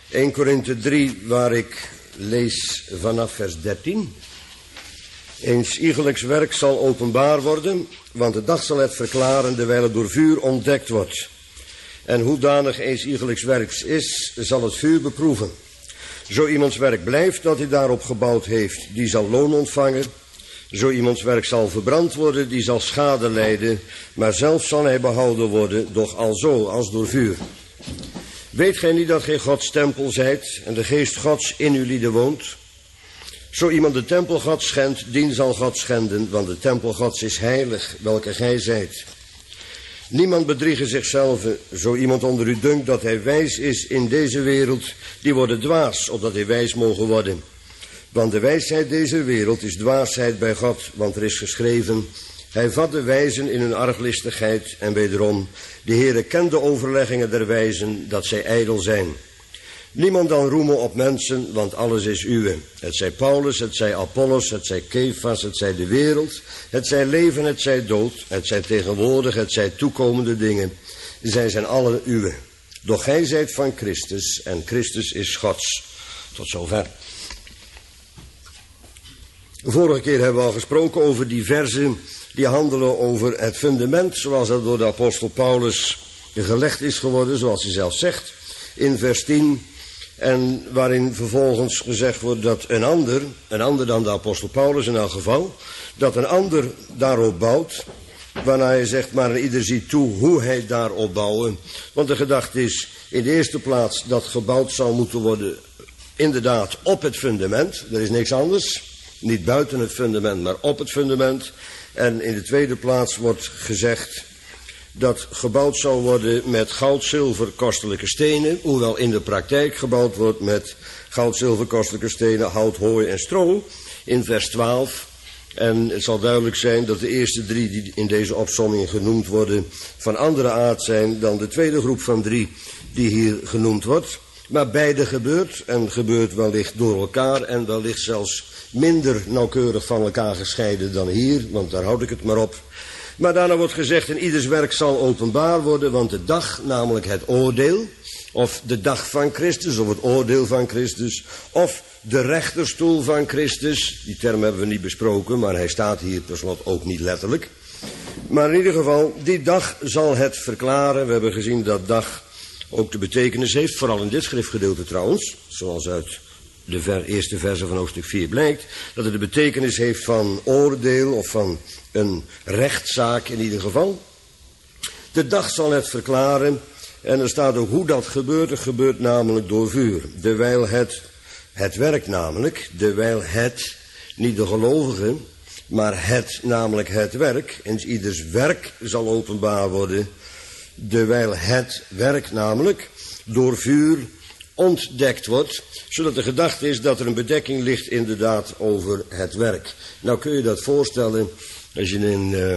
1 Korinthe 3, waar ik lees vanaf vers 13. Eens iegelijks werk zal openbaar worden, want de dag zal het verklaren, terwijl het door vuur ontdekt wordt. En hoedanig eens iegelijks werks is, zal het vuur beproeven. Zo iemands werk blijft dat hij daarop gebouwd heeft, die zal loon ontvangen. Zo iemands werk zal verbrand worden, die zal schade lijden, maar zelf zal hij behouden worden, doch alzo als door vuur. Weet gij niet dat gij Gods tempel zijt en de geest Gods in uw lieden woont? Zo iemand de tempel Gods schendt, dien zal God schenden, want de tempel Gods is heilig, welke gij zijt. Niemand bedriege zichzelf, zo iemand onder u dunkt dat hij wijs is in deze wereld, die worden dwaas, opdat hij wijs mogen worden. Want de wijsheid deze wereld is dwaasheid bij God, want er is geschreven, hij vat de wijzen in hun arglistigheid en wederom, de Heere kent de overleggingen der wijzen, dat zij ijdel zijn. Niemand dan roemen op mensen, want alles is uwe. Het zij Paulus, het zij Apollos, het zij Kefas, het zij de wereld, het zij leven, het zij dood, het zij tegenwoordig, het zij toekomende dingen. Zij zijn alle uwe. Doch gij zijt van Christus en Christus is Gods. Tot zover. Vorige keer hebben we al gesproken over die verzen die handelen over het fundament, zoals dat door de apostel Paulus gelegd is geworden, zoals hij zelf zegt, in vers 10. En waarin vervolgens gezegd wordt dat een ander dan de apostel Paulus in elk geval, dat een ander daarop bouwt, waarna hij zegt, maar ieder ziet toe hoe hij daarop bouwen. Want de gedachte is in de eerste plaats dat gebouwd zou moeten worden inderdaad op het fundament. Er is niks anders, niet buiten het fundament, maar op het fundament. En in de tweede plaats wordt gezegd dat gebouwd zal worden met goud, zilver, kostelijke stenen, hoewel in de praktijk gebouwd wordt met goud, zilver, kostelijke stenen, hout, hooi en stro, in vers 12. En het zal duidelijk zijn dat de eerste 3 die in deze opsomming genoemd worden van andere aard zijn dan de tweede groep van 3 die hier genoemd wordt. Maar beide gebeurt, en gebeurt wellicht door elkaar en wellicht zelfs minder nauwkeurig van elkaar gescheiden dan hier, want daar houd ik het maar op. Maar daarna wordt gezegd, en ieders werk zal openbaar worden, want de dag, namelijk het oordeel, of de dag van Christus, of het oordeel van Christus, of de rechterstoel van Christus, die term hebben we niet besproken, maar hij staat hier per slot ook niet letterlijk. Maar in ieder geval, die dag zal het verklaren. We hebben gezien dat dag ook de betekenis heeft, vooral in dit schriftgedeelte trouwens, zoals uit de eerste verse van hoofdstuk 4 blijkt, dat het de betekenis heeft van oordeel of van een rechtszaak in ieder geval. De dag zal het verklaren en er staat ook hoe dat gebeurt. Het gebeurt namelijk door vuur. Terwijl het werk namelijk, terwijl het, niet de gelovigen, maar het namelijk het werk, en ieders werk zal openbaar worden, terwijl het werk namelijk door vuur ontdekt wordt, zodat de gedachte is dat er een bedekking ligt inderdaad over het werk. Nou kun je dat voorstellen als je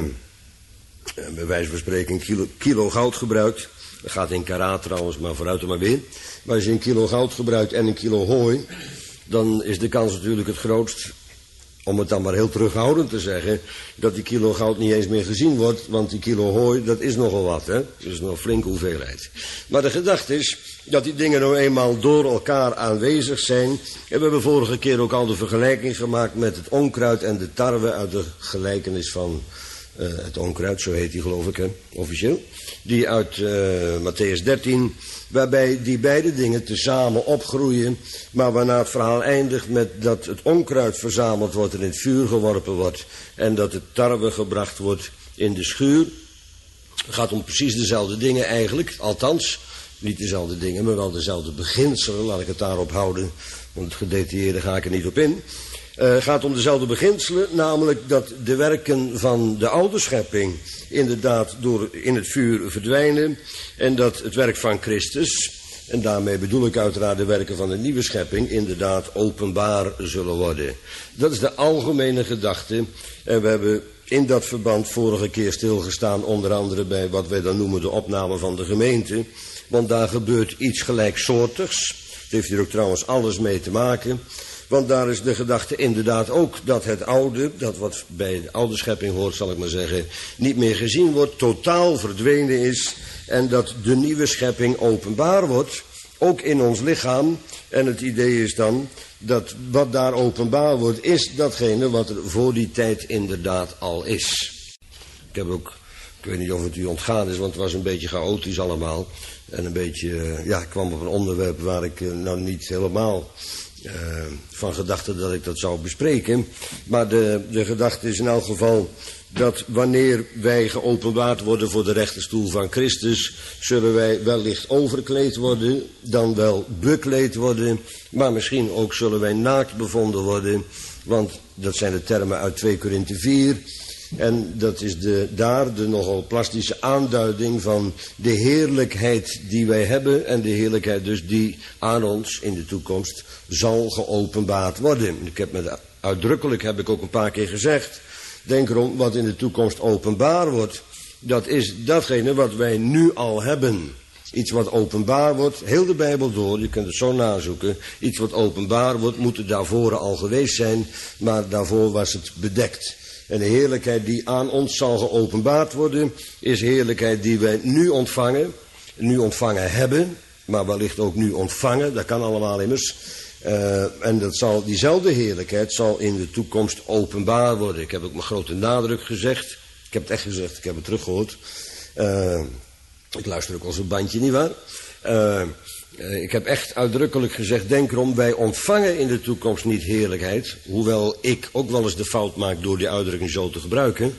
bij wijze van spreken een kilo goud gebruikt. Dat gaat in karaat trouwens, maar vooruit er maar weer. Maar als je een kilo goud gebruikt en een kilo hooi, dan is de kans natuurlijk het grootst, om het dan maar heel terughoudend te zeggen, dat die kilo goud niet eens meer gezien wordt, want die kilo hooi, dat is nogal wat, hè? Dat is nog een flinke hoeveelheid. Maar de gedachte is dat die dingen nou eenmaal door elkaar aanwezig zijn. En we hebben vorige keer ook al de vergelijking gemaakt met het onkruid en de tarwe uit de gelijkenis van het onkruid, zo heet die geloof ik, hè, officieel. Die uit Matthäus 13, waarbij die beide dingen tezamen opgroeien, maar waarna het verhaal eindigt met dat het onkruid verzameld wordt en in het vuur geworpen wordt en dat het tarwe gebracht wordt in de schuur. Het gaat om precies dezelfde dingen eigenlijk, althans niet dezelfde dingen, maar wel dezelfde beginselen, laat ik het daarop houden, want het gedetailleerde ga ik er niet op in. Het gaat om dezelfde beginselen, namelijk dat de werken van de oude schepping inderdaad in het vuur verdwijnen en dat het werk van Christus, en daarmee bedoel ik uiteraard de werken van de nieuwe schepping, inderdaad openbaar zullen worden. Dat is de algemene gedachte en we hebben in dat verband vorige keer stilgestaan, onder andere bij wat wij dan noemen de opname van de gemeente, want daar gebeurt iets gelijksoortigs. Het heeft hier ook trouwens alles mee te maken. Want daar is de gedachte inderdaad ook dat het oude, dat wat bij de oude schepping hoort, zal ik maar zeggen, niet meer gezien wordt, totaal verdwenen is. En dat de nieuwe schepping openbaar wordt, ook in ons lichaam. En het idee is dan dat wat daar openbaar wordt, is datgene wat er voor die tijd inderdaad al is. Ik weet niet of het u ontgaan is, want het was een beetje chaotisch allemaal. En een beetje, ik kwam op een onderwerp waar ik nou niet helemaal van gedachte dat ik dat zou bespreken. Maar de gedachte is in elk geval dat wanneer wij geopenbaard worden voor de rechterstoel van Christus, zullen wij wellicht overkleed worden, dan wel bekleed worden, maar misschien ook zullen wij naakt bevonden worden, want dat zijn de termen uit 2 Korinthe 4. En dat is de nogal plastische aanduiding van de heerlijkheid die wij hebben en de heerlijkheid dus die aan ons in de toekomst zal geopenbaard worden. Uitdrukkelijk heb ik ook een paar keer gezegd, denk erom, wat in de toekomst openbaar wordt, dat is datgene wat wij nu al hebben. Iets wat openbaar wordt, heel de Bijbel door, je kunt het zo nazoeken. Iets wat openbaar wordt, moet er daarvoor al geweest zijn, maar daarvoor was het bedekt. En de heerlijkheid die aan ons zal geopenbaard worden, is heerlijkheid die wij nu ontvangen hebben, maar wellicht ook nu ontvangen, dat kan allemaal immers. En diezelfde heerlijkheid zal in de toekomst openbaar worden. Ik heb ook met grote nadruk gezegd, ik heb het echt gezegd, ik heb het teruggehoord. Ik luister ook als een bandje, nietwaar? Ik heb echt uitdrukkelijk gezegd, denk erom, wij ontvangen in de toekomst niet heerlijkheid. Hoewel ik ook wel eens de fout maak door die uitdrukking zo te gebruiken.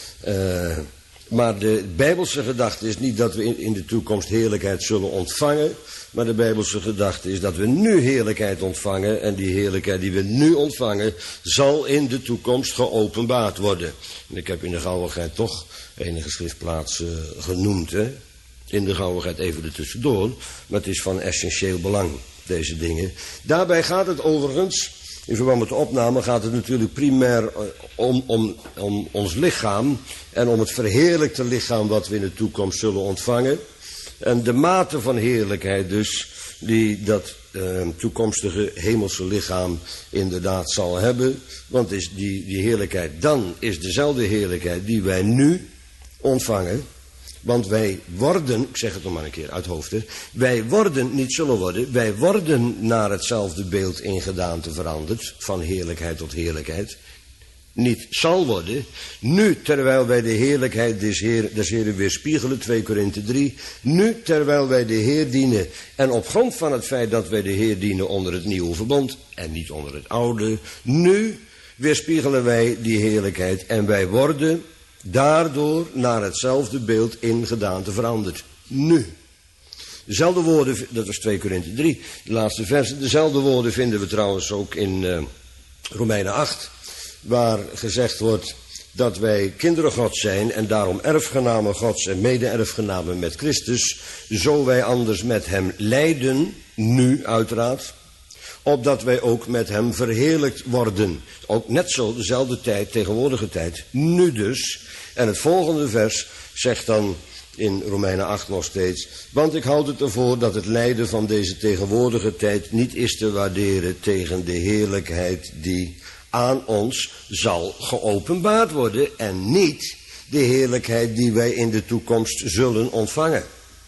Maar de Bijbelse gedachte is niet dat we in de toekomst heerlijkheid zullen ontvangen. Maar de Bijbelse gedachte is dat we nu heerlijkheid ontvangen. En die heerlijkheid die we nu ontvangen, zal in de toekomst geopenbaard worden. En ik heb in de gauwigheid toch enige schriftplaatsen genoemd, hè. In de gauwigheid even ertussendoor, maar het is van essentieel belang, deze dingen. Daarbij gaat het overigens, in verband met de opname, gaat het natuurlijk primair om ons lichaam en om het verheerlijkte lichaam wat we in de toekomst zullen ontvangen. En de mate van heerlijkheid dus, die dat toekomstige hemelse lichaam inderdaad zal hebben. Want is die heerlijkheid dan is dezelfde heerlijkheid die wij nu ontvangen. Want wij worden, ik zeg het nog maar een keer uit hoofde, wij worden, niet zullen worden, wij worden naar hetzelfde beeld in gedaante veranderd, van heerlijkheid tot heerlijkheid. Niet zal worden, nu terwijl wij de heerlijkheid des Heren weerspiegelen, 2 Korinthe 3, nu terwijl wij de Heer dienen, en op grond van het feit dat wij de Heer dienen onder het nieuwe verbond, en niet onder het oude, nu weerspiegelen wij die heerlijkheid, en wij worden daardoor naar hetzelfde beeld in gedaante veranderd. Nu. Dezelfde woorden, dat was 2 Korinthe 3, de laatste verse. Dezelfde woorden vinden we trouwens ook in Romeinen 8. Waar gezegd wordt dat wij kinderen Gods zijn en daarom erfgenamen Gods en mede-erfgenamen met Christus. Zo wij anders met hem lijden, nu uiteraard. Opdat wij ook met hem verheerlijkt worden. Ook net zo dezelfde tijd, tegenwoordige tijd, nu dus. En het volgende vers zegt dan in Romeinen 8 nog steeds: want ik houd het ervoor dat het lijden van deze tegenwoordige tijd niet is te waarderen tegen de heerlijkheid die aan ons zal geopenbaard worden. En niet de heerlijkheid die wij in de toekomst zullen ontvangen.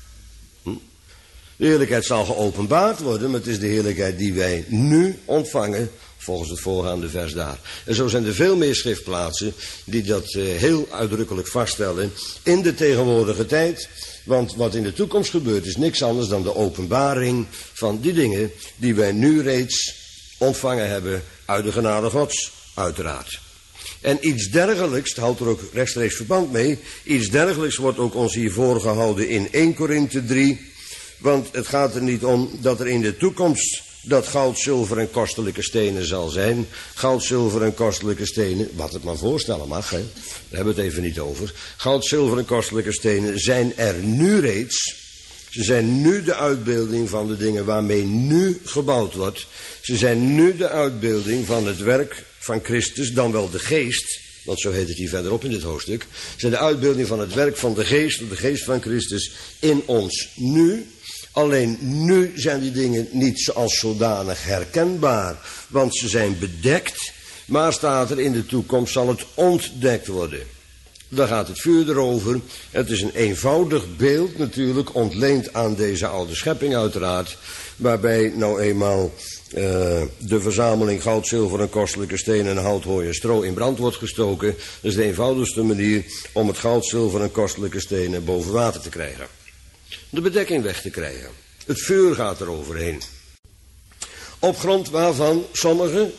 De heerlijkheid zal geopenbaard worden, maar het is de heerlijkheid die wij nu ontvangen, volgens het voorgaande vers daar. En zo zijn er veel meer schriftplaatsen die dat heel uitdrukkelijk vaststellen in de tegenwoordige tijd. Want wat in de toekomst gebeurt is niks anders dan de openbaring van die dingen die wij nu reeds ontvangen hebben uit de genade Gods, uiteraard. En iets dergelijks, het houdt er ook rechtstreeks verband mee, iets dergelijks wordt ook ons hier voorgehouden in 1 Korinthe 3... Want het gaat er niet om dat er in de toekomst dat goud, zilver en kostelijke stenen zal zijn. Goud, zilver en kostelijke stenen, wat het maar voorstellen mag, hè. Daar hebben we het even niet over. Goud, zilver en kostelijke stenen zijn er nu reeds. Ze zijn nu de uitbeelding van de dingen waarmee nu gebouwd wordt. Ze zijn nu de uitbeelding van het werk van Christus, dan wel de geest. Want zo heet het hier verderop in dit hoofdstuk. Ze zijn de uitbeelding van het werk van de geest van Christus in ons nu. Alleen nu zijn die dingen niet als zodanig herkenbaar, want ze zijn bedekt, maar staat er in de toekomst zal het ontdekt worden. Daar gaat het vuur erover. Het is een eenvoudig beeld natuurlijk, ontleend aan deze oude schepping uiteraard, waarbij nou eenmaal de verzameling goud, zilver en kostelijke stenen en hout, hooi en stro in brand wordt gestoken. Dat is de eenvoudigste manier om het goud, zilver en kostelijke stenen boven water te krijgen. De bedekking weg te krijgen. Het vuur gaat er overheen. Op grond waarvan sommigen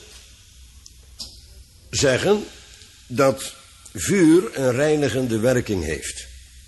zeggen dat vuur een reinigende werking heeft.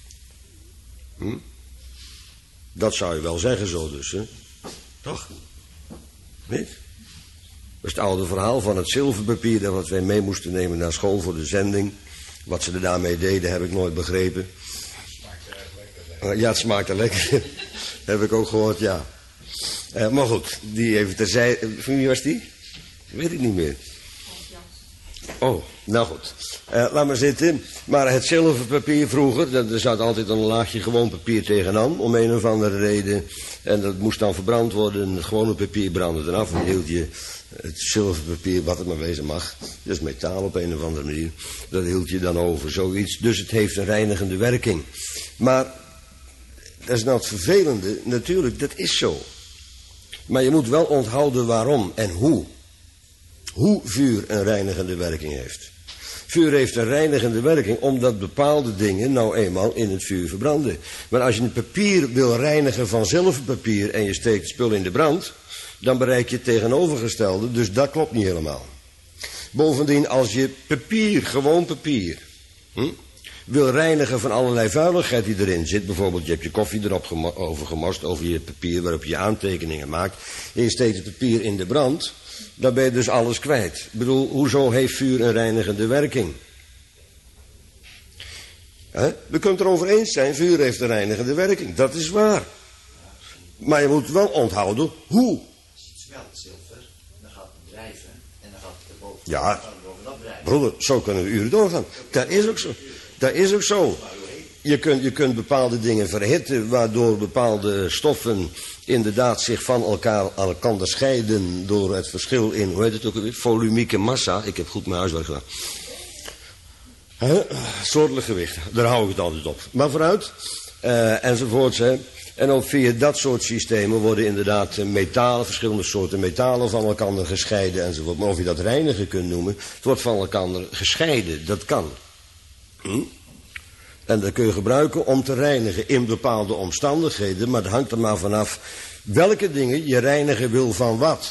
Dat zou je wel zeggen zo dus, hè? Toch? Niet? Dat is het oude verhaal van het zilverpapier dat wat wij mee moesten nemen naar school voor de zending. Wat ze er daarmee deden heb ik nooit begrepen. Ja, het smaakte lekker. Heb ik ook gehoord, ja. Maar goed, die even terzijde. Van wie was die? Weet ik niet meer. Oh, nou goed. Laat maar zitten. Maar het zilverpapier vroeger, er zat altijd een laagje gewoon papier tegenaan, om een of andere reden. En dat moest dan verbrand worden. Het gewone papier brandde eraf. En hield je het zilverpapier, wat het maar wezen mag. Dat is metaal op een of andere manier. Dat hield je dan over, zoiets. Dus het heeft een reinigende werking. Maar dat is nou het vervelende. Natuurlijk, dat is zo. Maar je moet wel onthouden waarom en hoe. Hoe vuur een reinigende werking heeft. Vuur heeft een reinigende werking omdat bepaalde dingen nou eenmaal in het vuur verbranden. Maar als je een papier wil reinigen van zilverpapier en je steekt het spul in de brand, dan bereik je het tegenovergestelde, dus dat klopt niet helemaal. Bovendien, als je papier, gewoon papier, wil reinigen van allerlei vuiligheid die erin zit, bijvoorbeeld je hebt je koffie erop over gemorst, over je papier waarop je aantekeningen maakt, en je steekt het papier in de brand, dan ben je dus alles kwijt. Ik bedoel, hoezo heeft vuur een reinigende werking? We kunnen het erover eens zijn, vuur heeft een reinigende werking. Dat is waar. Maar je moet wel onthouden hoe. Als je het smelt, zilver, dan gaat het drijven en dan gaat het erboven. Ja, bovenop drijven. broeder, zo kunnen we uren doorgaan. Dat is ook zo. Dat is ook zo. Je kunt bepaalde dingen verhitten, waardoor bepaalde stoffen inderdaad zich van elkaar scheiden door het verschil in, hoe heet het ook alweer, volumieke massa. Ik heb goed mijn huiswerk gedaan. Soortelijk gewicht, daar hou ik het altijd op. Maar vooruit, enzovoorts. En ook via dat soort systemen worden inderdaad metalen, verschillende soorten metalen van elkaar gescheiden enzovoort. Maar of je dat reinigen kunt noemen, het wordt van elkaar gescheiden, dat kan. En dat kun je gebruiken om te reinigen in bepaalde omstandigheden. Maar het hangt er maar vanaf welke dingen je reinigen wil van wat.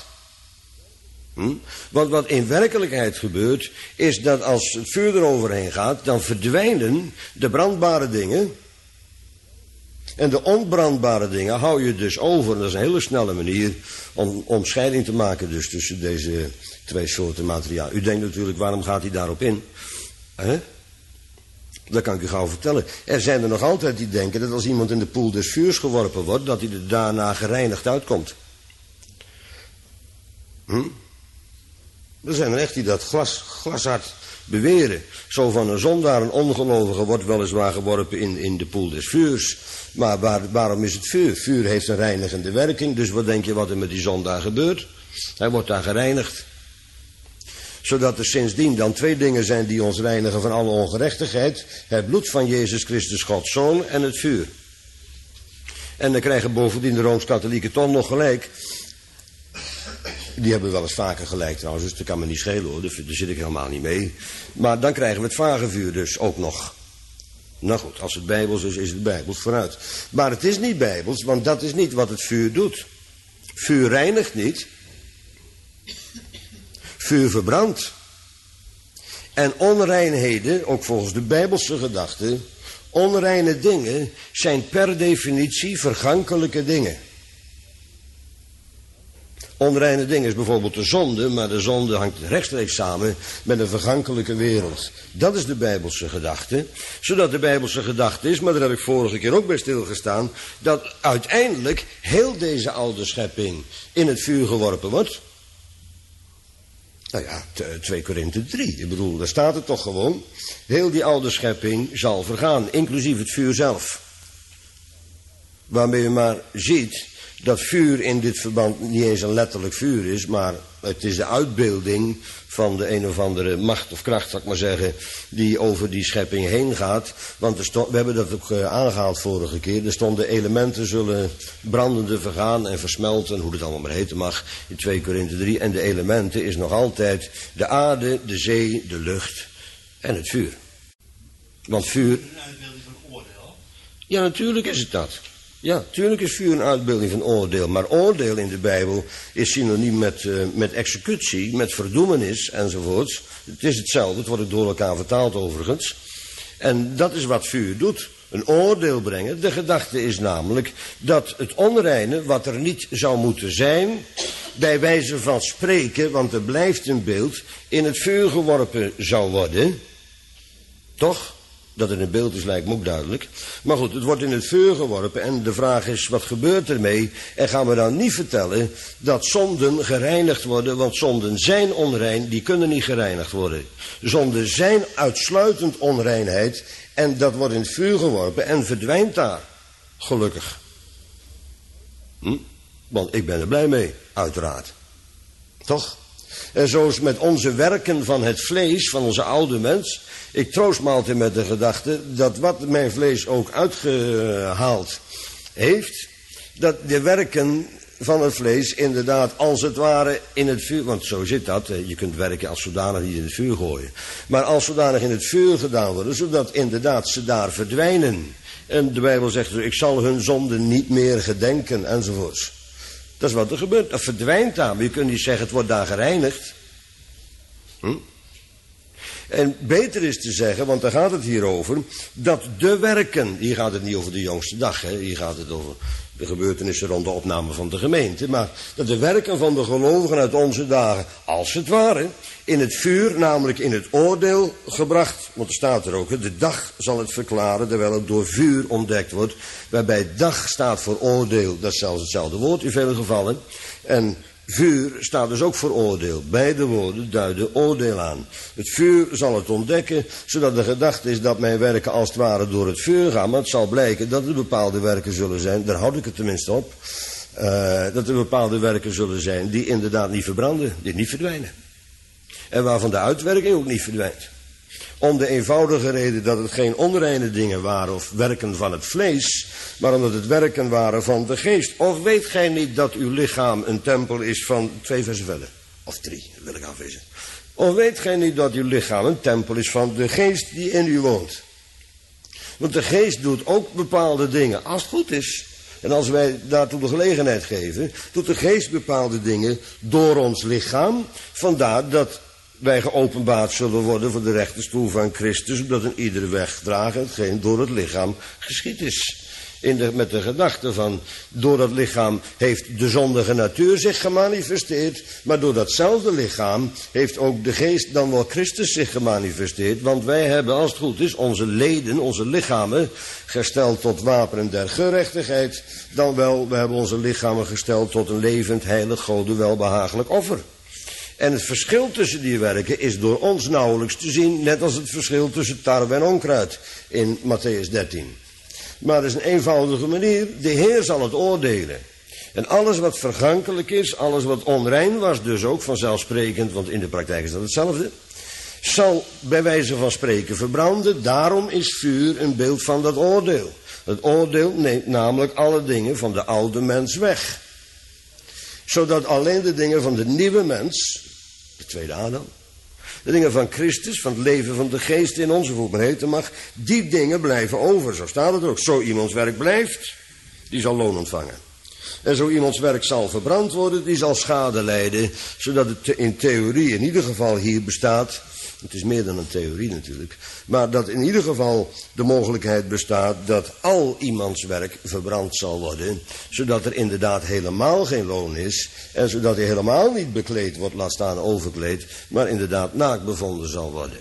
Want wat in werkelijkheid gebeurt, is dat als het vuur eroverheen gaat, dan verdwijnen de brandbare dingen. En de onbrandbare dingen hou je dus over. Dat is een hele snelle manier om scheiding te maken dus tussen deze twee soorten materiaal. U denkt natuurlijk, waarom gaat hij daarop in? Dat kan ik u gauw vertellen. Er zijn er nog altijd die denken dat als iemand in de poel des vuurs geworpen wordt, dat hij er daarna gereinigd uitkomt. Er zijn er echt die dat glashard beweren. Zo van een zondaar, een ongelovige, wordt weliswaar geworpen in de poel des vuurs. Maar waarom is het vuur? Vuur heeft een reinigende werking. Dus wat denk je wat er met die zondaar gebeurt? Hij wordt daar gereinigd. Zodat er sindsdien dan twee dingen zijn die ons reinigen van alle ongerechtigheid. Het bloed van Jezus Christus, Gods Zoon, en het vuur. En dan krijgen bovendien de Rooms-Katholieken toch nog gelijk. Die hebben wel eens vaker gelijk trouwens, dus dat kan me niet schelen hoor. Daar zit ik helemaal niet mee. Maar dan krijgen we het vagevuur dus ook nog. Nou goed, als het bijbels is, is het bijbels, vooruit. Maar het is niet bijbels, want dat is niet wat het vuur doet. Vuur reinigt niet. Vuur verbrandt. En onreinheden, ook volgens de bijbelse gedachte, onreine dingen zijn per definitie vergankelijke dingen. Onreine dingen is bijvoorbeeld de zonde, maar de zonde hangt rechtstreeks samen met een vergankelijke wereld. Dat is de bijbelse gedachte. Zodat de bijbelse gedachte is, maar daar heb ik vorige keer ook bij stilgestaan, dat uiteindelijk heel deze oude schepping in het vuur geworpen wordt. Nou ja, 2 Korinthe 3. Ik bedoel, daar staat het toch gewoon. Heel die oude schepping zal vergaan, inclusief het vuur zelf. Waarmee je maar ziet dat vuur in dit verband niet eens een letterlijk vuur is, maar het is de uitbeelding van de een of andere macht of kracht, zal ik maar zeggen, die over die schepping heen gaat. Want we hebben dat ook aangehaald vorige keer. Er stonden elementen zullen brandende vergaan en versmelten, hoe het allemaal maar heten mag, in 2 Korinthe 3. En de elementen is nog altijd de aarde, de zee, de lucht en het vuur. Want vuur... Een uitbeelding van oordeel. Ja, natuurlijk is het dat. Ja, natuurlijk is vuur een uitbeelding van oordeel. Maar oordeel in de Bijbel is synoniem met executie, met verdoemenis enzovoorts. Het is hetzelfde, het wordt ook door elkaar vertaald overigens. En dat is wat vuur doet. Een oordeel brengen. De gedachte is namelijk dat het onreine, wat er niet zou moeten zijn, bij wijze van spreken, want er blijft een beeld, in het vuur geworpen zou worden. Toch? Dat het een beeld is, lijkt me ook duidelijk. Maar goed, het wordt in het vuur geworpen en de vraag is, wat gebeurt ermee? En gaan we dan niet vertellen dat zonden gereinigd worden, want zonden zijn onrein, die kunnen niet gereinigd worden. Zonden zijn uitsluitend onreinheid en dat wordt in het vuur geworpen en verdwijnt daar. Gelukkig. Want ik ben er blij mee, uiteraard. Toch? En zo is met onze werken van het vlees, van onze oude mens. Ik troost me altijd met de gedachte dat wat mijn vlees ook uitgehaald heeft, dat de werken van het vlees inderdaad als het ware in het vuur, want zo zit dat, je kunt werken als zodanig niet in het vuur gooien, maar als zodanig in het vuur gedaan worden, zodat inderdaad ze daar verdwijnen. En de Bijbel zegt, ik zal hun zonden niet meer gedenken enzovoorts. Dat is wat er gebeurt. Dat verdwijnt daar. Maar je kunt niet zeggen, het wordt daar gereinigd. En beter is te zeggen, want daar gaat het hier over, dat de werken, hier gaat het niet over de jongste dag, hè, hier gaat het over de gebeurtenissen rond de opname van de gemeente, maar dat de werken van de gelovigen uit onze dagen, als het ware, in het vuur, namelijk in het oordeel gebracht, want er staat er ook, de dag zal het verklaren, terwijl het door vuur ontdekt wordt, waarbij dag staat voor oordeel, dat is zelfs hetzelfde woord in vele gevallen, en vuur staat dus ook voor oordeel. Beide woorden duiden oordeel aan. Het vuur zal het ontdekken, zodat de gedachte is dat mijn werken als het ware door het vuur gaan. Maar het zal blijken dat er bepaalde werken zullen zijn, daar houd ik het tenminste op, dat er bepaalde werken zullen zijn die inderdaad niet verbranden, die niet verdwijnen. En waarvan de uitwerking ook niet verdwijnt. Om de eenvoudige reden dat het geen onreine dingen waren of werken van het vlees, maar omdat het werken waren van de geest. Of weet gij niet dat uw lichaam een tempel is van 2 versen verder? Of 3, wil ik afwezen. Of weet gij niet dat uw lichaam een tempel is van de geest die in u woont? Want de geest doet ook bepaalde dingen, als het goed is. En als wij daartoe de gelegenheid geven, doet de geest bepaalde dingen door ons lichaam. Vandaar dat wij geopenbaard zullen worden voor de rechterstoel van Christus, omdat een iedere weg dragen hetgeen door het lichaam geschied is. Met de gedachte van, door dat lichaam heeft de zondige natuur zich gemanifesteerd, maar door datzelfde lichaam heeft ook de geest, dan wel Christus, zich gemanifesteerd. Want wij hebben, als het goed is, onze leden, onze lichamen, gesteld tot wapenen der gerechtigheid, dan wel, we hebben onze lichamen gesteld tot een levend, heilig, Gode welbehagelijk offer. En het verschil tussen die werken is door ons nauwelijks te zien, net als het verschil tussen tarwe en onkruid in Matthäus 13. Maar dat is een eenvoudige manier, de Heer zal het oordelen. En alles wat vergankelijk is, alles wat onrein was, dus ook vanzelfsprekend, want in de praktijk is dat hetzelfde, zal bij wijze van spreken verbranden. Daarom is vuur een beeld van dat oordeel. Het oordeel neemt namelijk alle dingen van de oude mens weg. Zodat alleen de dingen van de nieuwe mens, de tweede Adam, de dingen van Christus, van het leven van de geest in ons, of hoe het maar heten mag, die dingen blijven over. Zo staat het ook. Zo iemands werk blijft, die zal loon ontvangen. En zo iemands werk zal verbrand worden, die zal schade lijden. Zodat het in theorie in ieder geval hier bestaat, het is meer dan een theorie natuurlijk, maar dat in ieder geval de mogelijkheid bestaat dat al iemands werk verbrand zal worden, zodat er inderdaad helemaal geen loon is en zodat hij helemaal niet bekleed wordt, laat staan overkleed, maar inderdaad naakt bevonden zal worden.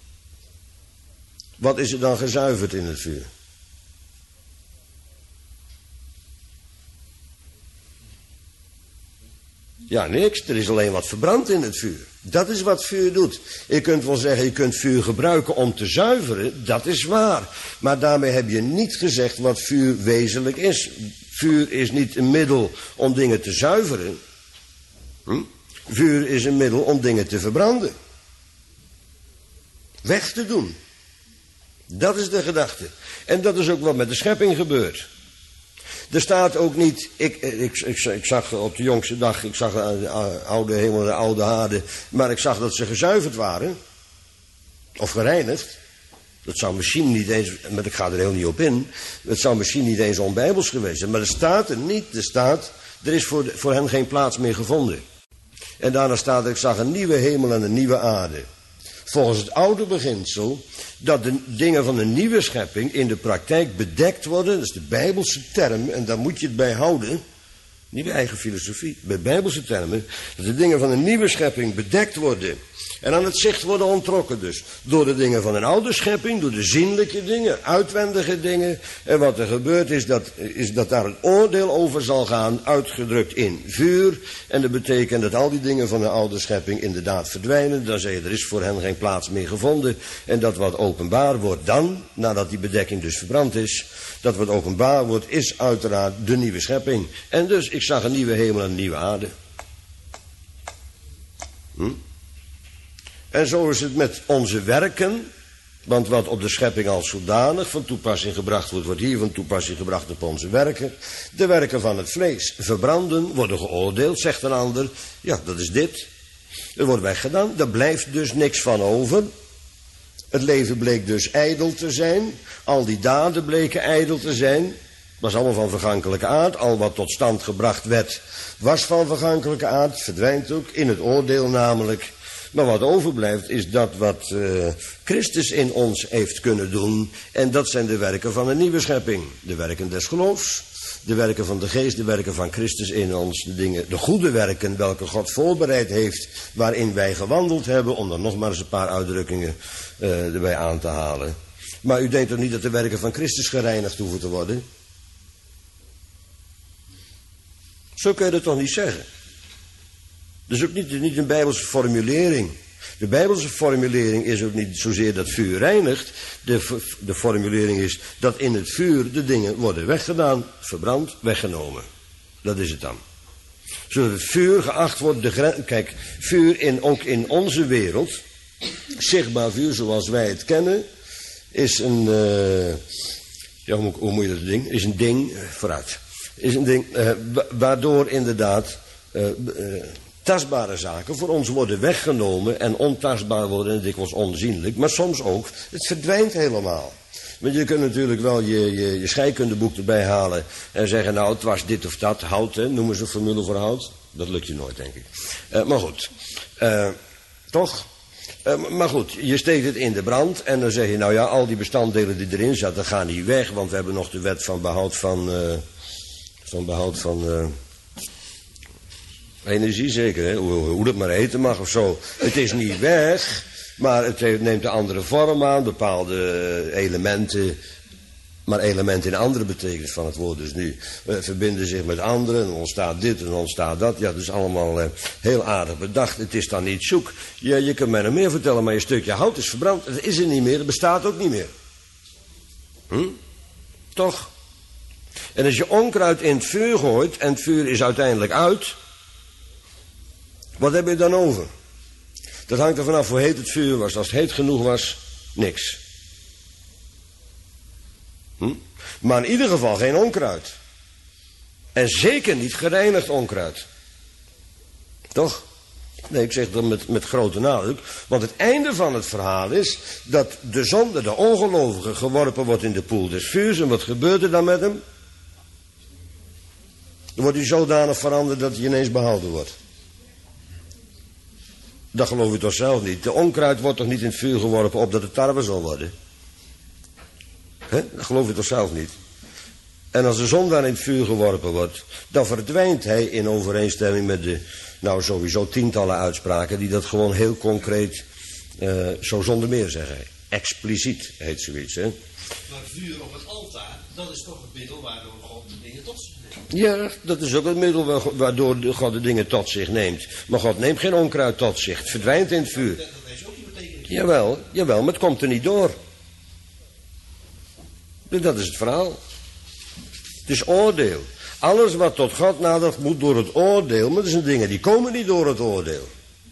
Wat is er dan gezuiverd in het vuur? Ja, niks. Er is alleen wat verbrand in het vuur. Dat is wat vuur doet. Je kunt wel zeggen, je kunt vuur gebruiken om te zuiveren. Dat is waar. Maar daarmee heb je niet gezegd wat vuur wezenlijk is. Vuur is niet een middel om dingen te zuiveren. Vuur is een middel om dingen te verbranden. Weg te doen. Dat is de gedachte. En dat is ook wat met de schepping gebeurt. Er staat ook niet, ik zag op de jongste dag, ik zag de oude hemel en de oude aarde, maar ik zag dat ze gezuiverd waren. Of gereinigd. Dat zou misschien niet eens, maar ik ga er heel niet op in, het zou misschien niet eens onbijbels geweest zijn. Maar er staat er niet, er is voor hen geen plaats meer gevonden. En daarna staat er, ik zag een nieuwe hemel en een nieuwe aarde. Volgens het oude beginsel, dat de dingen van de nieuwe schepping in de praktijk bedekt worden. Dat is de Bijbelse term en daar moet je het bij houden. Niet bij eigen filosofie, bij Bijbelse termen. Dat de dingen van een nieuwe schepping bedekt worden. En aan het zicht worden onttrokken dus. Door de dingen van een oude schepping, door de zinnelijke dingen, uitwendige dingen. En wat er gebeurt is dat daar een oordeel over zal gaan, uitgedrukt in vuur. En dat betekent dat al die dingen van de oude schepping inderdaad verdwijnen. Dan zeg je, er is voor hen geen plaats meer gevonden. En dat wat openbaar wordt dan, nadat die bedekking dus verbrand is, dat wat openbaar wordt, is uiteraard de nieuwe schepping. En dus, ik zag een nieuwe hemel en een nieuwe aarde. En zo is het met onze werken. Want wat op de schepping als zodanig van toepassing gebracht wordt, wordt hier van toepassing gebracht op onze werken. De werken van het vlees verbranden, worden geoordeeld, zegt een ander. Ja, dat is dit. Er wordt weggedaan, er blijft dus niks van over. Het leven bleek dus ijdel te zijn. Al die daden bleken ijdel te zijn. Was allemaal van vergankelijke aard. Al wat tot stand gebracht werd, was van vergankelijke aard. Verdwijnt ook in het oordeel namelijk. Maar wat overblijft is dat wat Christus in ons heeft kunnen doen. En dat zijn de werken van een nieuwe schepping. De werken des geloofs. De werken van de geest, de werken van Christus in ons. De dingen, de goede werken welke God voorbereid heeft. Waarin wij gewandeld hebben. Om er nog maar eens een paar uitdrukkingen erbij aan te halen. Maar u denkt toch niet dat de werken van Christus gereinigd hoeven te worden? Zo kun je dat toch niet zeggen? Dat is ook niet een Bijbelse formulering. De Bijbelse formulering is ook niet zozeer dat vuur reinigt. De formulering is dat in het vuur de dingen worden weggedaan, verbrand, weggenomen. Dat is het dan. Zodat het vuur geacht wordt, kijk, vuur ook in onze wereld, zichtbaar vuur zoals wij het kennen, is een, hoe moet je dat ding? Is een ding, vooruit. Is een ding waardoor inderdaad tastbare zaken voor ons worden weggenomen en ontastbaar worden en dikwijls onzienlijk. Maar soms ook, het verdwijnt helemaal. Want je kunt natuurlijk wel je scheikundeboek erbij halen en zeggen, nou het was dit of dat, hout, hè, noemen ze een formule voor hout. Dat lukt je nooit, denk ik. Maar goed, toch? Maar goed, je steekt het in de brand en dan zeg je, nou ja, al die bestanddelen die erin zaten gaan niet weg, want we hebben nog de wet van behoud van energie zeker, hè? Hoe dat maar heten mag of zo. Het is niet weg, maar het neemt een andere vorm aan, bepaalde elementen, maar elementen in andere betekenis van het woord. Dus nu verbinden zich met anderen, en ontstaat dit en ontstaat dat. Ja, dat is allemaal heel aardig bedacht. Het is dan niet zoek. Je kunt mij nog meer vertellen, maar je stukje hout is verbrand. Het is er niet meer, het bestaat ook niet meer. Toch? En als je onkruid in het vuur gooit, en het vuur is uiteindelijk uit, wat heb je dan over? Dat hangt er vanaf hoe heet het vuur was. Als het heet genoeg was, niks. Maar in ieder geval geen onkruid. En zeker niet gereinigd onkruid. Toch? Nee, ik zeg dat met grote nadruk. Want het einde van het verhaal is dat de zonde, de ongelovige, geworpen wordt in de poel des vuurs. En wat gebeurt er dan met hem? Dan wordt hij zodanig veranderd dat hij ineens behouden wordt. Dat geloof je toch zelf niet? De onkruid wordt toch niet in het vuur geworpen opdat het tarwe zal worden? Dat geloof je toch zelf niet? En als de zondaar in het vuur geworpen wordt, dan verdwijnt hij in overeenstemming met de, nou sowieso tientallen uitspraken die dat gewoon heel concreet, zo zonder meer zeggen. Expliciet heet zoiets, hè? Maar vuur op het altaar, dat is toch het middel waardoor God de dingen tot zich neemt. Ja, dat is ook het middel waardoor God de dingen tot zich neemt. Maar God neemt geen onkruid tot zich. Het verdwijnt in het vuur. Dat heeft ook niet betekenis. Jawel, maar het komt er niet door. Dat is het verhaal. Het is oordeel. Alles wat tot God nadert moet door het oordeel. Maar dat zijn dingen die komen niet door het oordeel.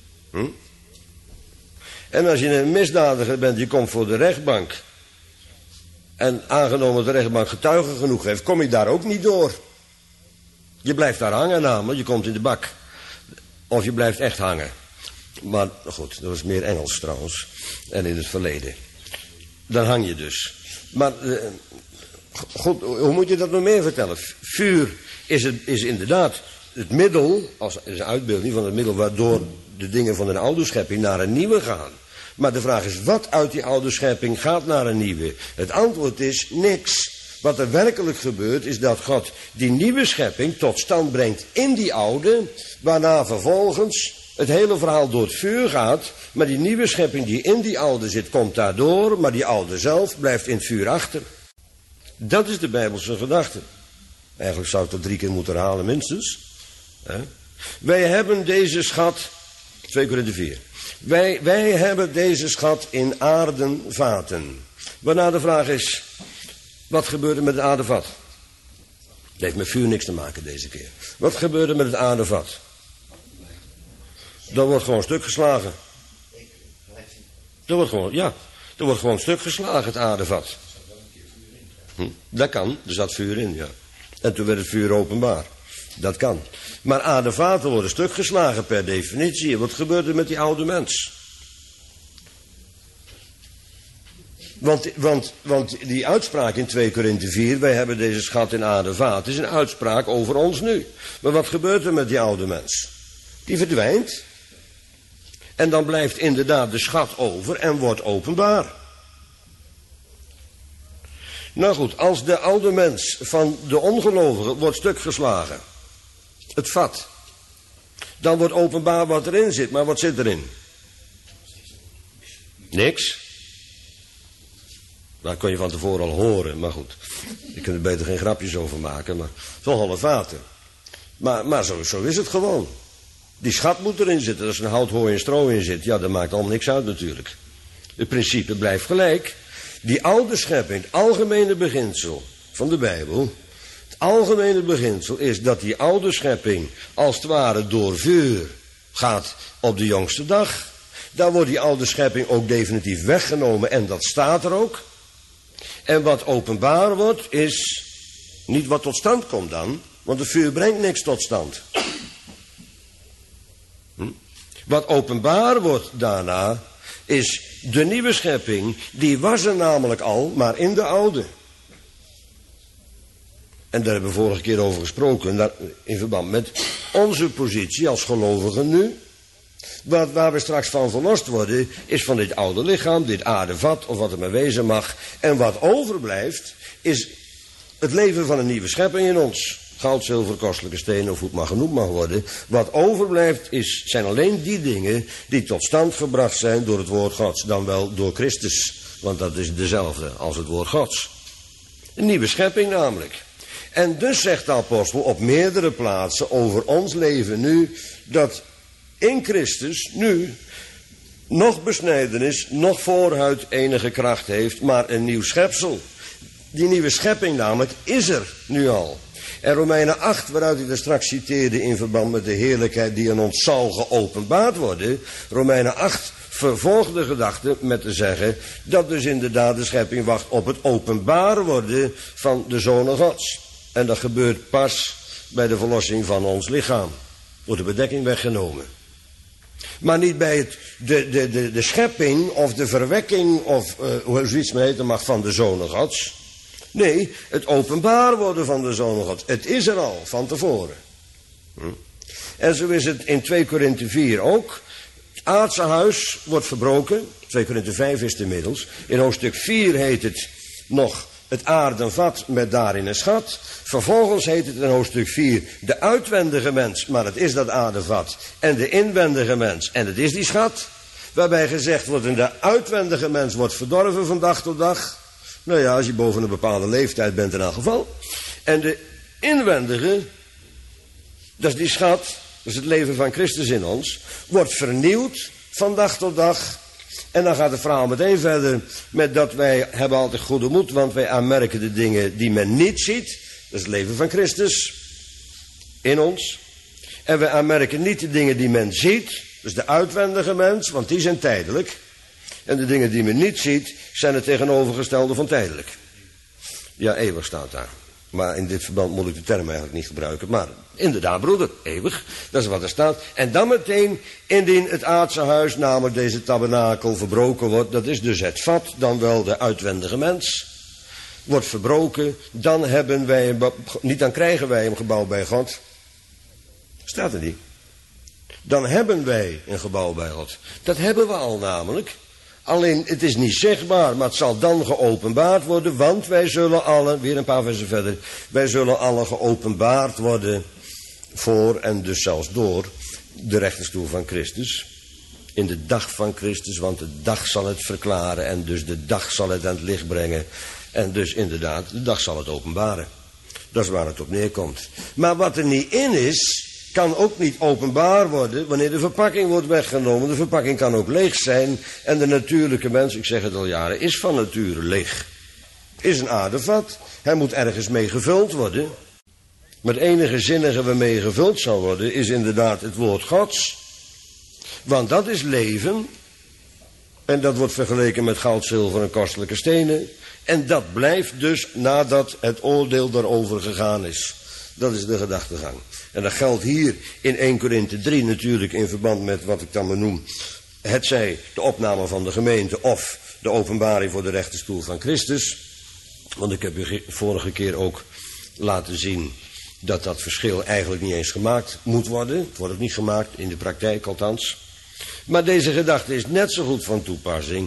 En als je een misdadiger bent, je komt voor de rechtbank. En aangenomen de rechtbank getuigen genoeg heeft, kom je daar ook niet door. Je blijft daar hangen namelijk, je komt in de bak. Of je blijft echt hangen. Maar goed, dat was meer Engels trouwens. En in het verleden. Dan hang je dus. Maar goed, hoe moet je dat nog meer vertellen? Vuur is inderdaad het middel, is een uitbeelding van het middel waardoor de dingen van een oude schepping naar een nieuwe gaan. Maar de vraag is, wat uit die oude schepping gaat naar een nieuwe? Het antwoord is niks. Wat er werkelijk gebeurt is dat God die nieuwe schepping tot stand brengt in die oude, waarna vervolgens het hele verhaal door het vuur gaat, maar die nieuwe schepping die in die oude zit, komt daardoor, maar die oude zelf blijft in het vuur achter. Dat is de Bijbelse gedachte. Eigenlijk zou ik dat 3 keer moeten herhalen, minstens. Wij hebben deze schat, 2 Korinthe 4. Wij hebben deze schat in aarden vaten. Waarna de vraag is, wat gebeurt er met het aardevat? Dat heeft met vuur niks te maken deze keer. Wat gebeurt er met het aardevat? Dat wordt gewoon stuk geslagen. Dat wordt gewoon stuk geslagen, het aardevat. Dat kan, er zat vuur in, ja. En toen werd het vuur openbaar. Dat kan. Maar aardevaten worden stuk geslagen per definitie. Wat gebeurt er met die oude mens? Want die uitspraak in 2 Korinthe 4, wij hebben deze schat in aardevaat, is een uitspraak over ons nu. Maar wat gebeurt er met die oude mens? Die verdwijnt. En dan blijft inderdaad de schat over en wordt openbaar. Nou goed, als de oude mens van de ongelovigen wordt stuk geslagen, het vat, dan wordt openbaar wat erin zit. Maar wat zit erin? Niks. Dat kon je van tevoren al horen, maar goed. Je kunt er beter geen grapjes over maken, maar zo'n half water. Maar zo is het gewoon. Die schat moet erin zitten. Als er een hout, hooi en stro in zit, ja, dat maakt allemaal niks uit natuurlijk. Het principe blijft gelijk. Die oude schepping, het algemene beginsel van de Bijbel, het algemene beginsel is dat die oude schepping als het ware door vuur gaat op de jongste dag. Dan wordt die oude schepping ook definitief weggenomen en dat staat er ook. En wat openbaar wordt is niet wat tot stand komt dan, want het vuur brengt niks tot stand. Wat openbaar wordt daarna is de nieuwe schepping, die was er namelijk al, maar in de oude. En daar hebben we vorige keer over gesproken, in verband met onze positie als gelovigen nu. Waar we straks van verlost worden, is van dit oude lichaam, dit aardevat, of wat er maar wezen mag. En wat overblijft, is het leven van een nieuwe schepping in ons. Goud, zilver, kostelijke stenen, of hoe het maar genoemd mag worden. Wat overblijft zijn alleen die dingen die tot stand gebracht zijn door het woord Gods. Dan wel door Christus, want dat is dezelfde als het woord Gods. Een nieuwe schepping namelijk. En dus zegt de apostel op meerdere plaatsen over ons leven nu, dat in Christus nu nog besnijdenis, nog voorhuid enige kracht heeft, maar een nieuw schepsel. Die nieuwe schepping namelijk is er nu al. En Romeinen 8, waaruit ik er straks citeerde in verband met de heerlijkheid die aan ons zal geopenbaard worden. Romeinen 8 vervolgt de gedachte met te zeggen dat dus inderdaad de schepping wacht op het openbaar worden van de Zonen Gods. En dat gebeurt pas bij de verlossing van ons lichaam. Wordt de bedekking weggenomen. Maar niet bij de schepping of de verwekking of hoe zoiets maar heten mag van de Zonen Gods. Nee, het openbaar worden van de Zonen Gods. Het is er al van tevoren. En zo is het in 2 Korinthe 4 ook. Het aardse huis wordt verbroken. 2 Korinthe 5 is het inmiddels. In hoofdstuk 4 heet het nog het aardenvat met daarin een schat. Vervolgens heet het in hoofdstuk 4 de uitwendige mens, maar het is dat aardevat. En de inwendige mens, en het is die schat. Waarbij gezegd wordt, en de uitwendige mens wordt verdorven van dag tot dag. Nou ja, als je boven een bepaalde leeftijd bent in elk geval. En de inwendige, dat is die schat, dat is het leven van Christus in ons, wordt vernieuwd van dag tot dag. En dan gaat het verhaal meteen verder met dat wij hebben altijd goede moed, want wij aanmerken de dingen die men niet ziet. Dat is het leven van Christus. in ons. En we aanmerken niet de dingen die men ziet, dus de uitwendige mens, want die zijn tijdelijk. En de dingen die men niet ziet, zijn het tegenovergestelde van tijdelijk. Ja, eeuwig staat daar. Maar in dit verband moet ik de term eigenlijk niet gebruiken. Maar inderdaad, broeder, eeuwig. Dat is wat er staat. En dan meteen, indien het aardse huis, namelijk deze tabernakel, verbroken wordt. Dat is dus het vat, dan wel de uitwendige mens. Wordt verbroken, dan hebben wij niet dan krijgen wij een gebouw bij God. Staat er niet. Dan hebben wij een gebouw bij God. Dat hebben we al namelijk. Alleen, het is niet zichtbaar, maar het zal dan geopenbaard worden, want wij zullen allen, weer een paar versen verder, wij zullen allen geopenbaard worden voor en dus zelfs door de rechterstoel van Christus. In de dag van Christus, want de dag zal het verklaren en dus de dag zal het aan het licht brengen. En dus inderdaad, de dag zal het openbaren. Dat is waar het op neerkomt. Maar wat er niet in is, kan ook niet openbaar worden wanneer de verpakking wordt weggenomen. De verpakking kan ook leeg zijn. En de natuurlijke mens, ik zeg het al jaren, is van nature leeg. Is een aardevat. Hij moet ergens mee gevuld worden. Maar het enige zinnige waarmee gevuld zal worden is inderdaad het woord Gods. Want dat is leven. En dat wordt vergeleken met goud, zilver en kostelijke stenen. En dat blijft dus nadat het oordeel daarover gegaan is. Dat is de gedachtegang. En dat geldt hier in 1 Korinthe 3 natuurlijk in verband met wat ik dan maar noem. Het zij de opname van de gemeente of de openbaring voor de rechterstoel van Christus. Want ik heb u vorige keer ook laten zien dat dat verschil eigenlijk niet eens gemaakt moet worden. Het wordt ook niet gemaakt, in de praktijk althans. Maar deze gedachte is net zo goed van toepassing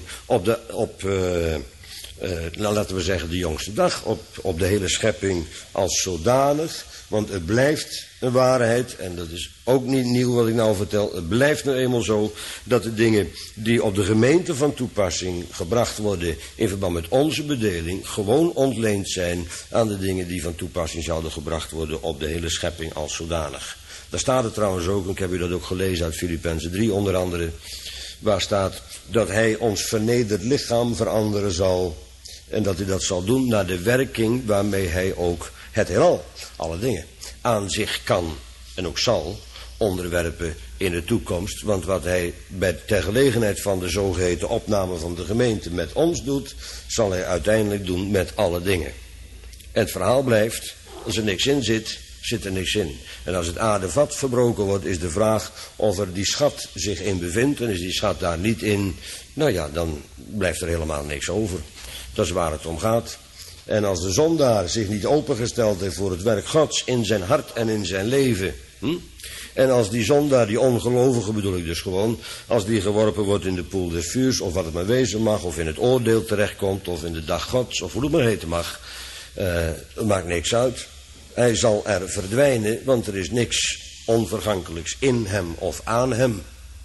laten we zeggen de jongste dag, op de hele schepping als zodanig. Want het blijft een waarheid, en dat is ook niet nieuw wat ik nou vertel. Het blijft nou eenmaal zo dat de dingen die op de gemeente van toepassing gebracht worden in verband met onze bedeling, gewoon ontleend zijn aan de dingen die van toepassing zouden gebracht worden op de hele schepping als zodanig. Daar staat het trouwens ook, en ik heb u dat ook gelezen uit Filippenzen 3 onder andere, waar staat dat hij ons vernederd lichaam veranderen zal. En dat hij dat zal doen naar de werking waarmee hij ook het heelal, alle dingen, aan zich kan en ook zal onderwerpen in de toekomst. Want wat hij ter gelegenheid van de zogeheten opname van de gemeente met ons doet, zal hij uiteindelijk doen met alle dingen. En het verhaal blijft, als er niks in zit, zit er niks in. En als het aardevat verbroken wordt, is de vraag of er die schat zich in bevindt. En is die schat daar niet in, nou ja, dan blijft er helemaal niks over. Dat is waar het om gaat. En als de zondaar zich niet opengesteld heeft voor het werk Gods in zijn hart en in zijn leven. En als die zondaar, die ongelovige bedoel ik dus gewoon, als die geworpen wordt in de poel des vuurs, of wat het maar wezen mag, of in het oordeel terechtkomt, of in de dag Gods, of hoe het maar heten mag, het maakt niks uit. Hij zal er verdwijnen, want er is niks onvergankelijks in hem of aan hem.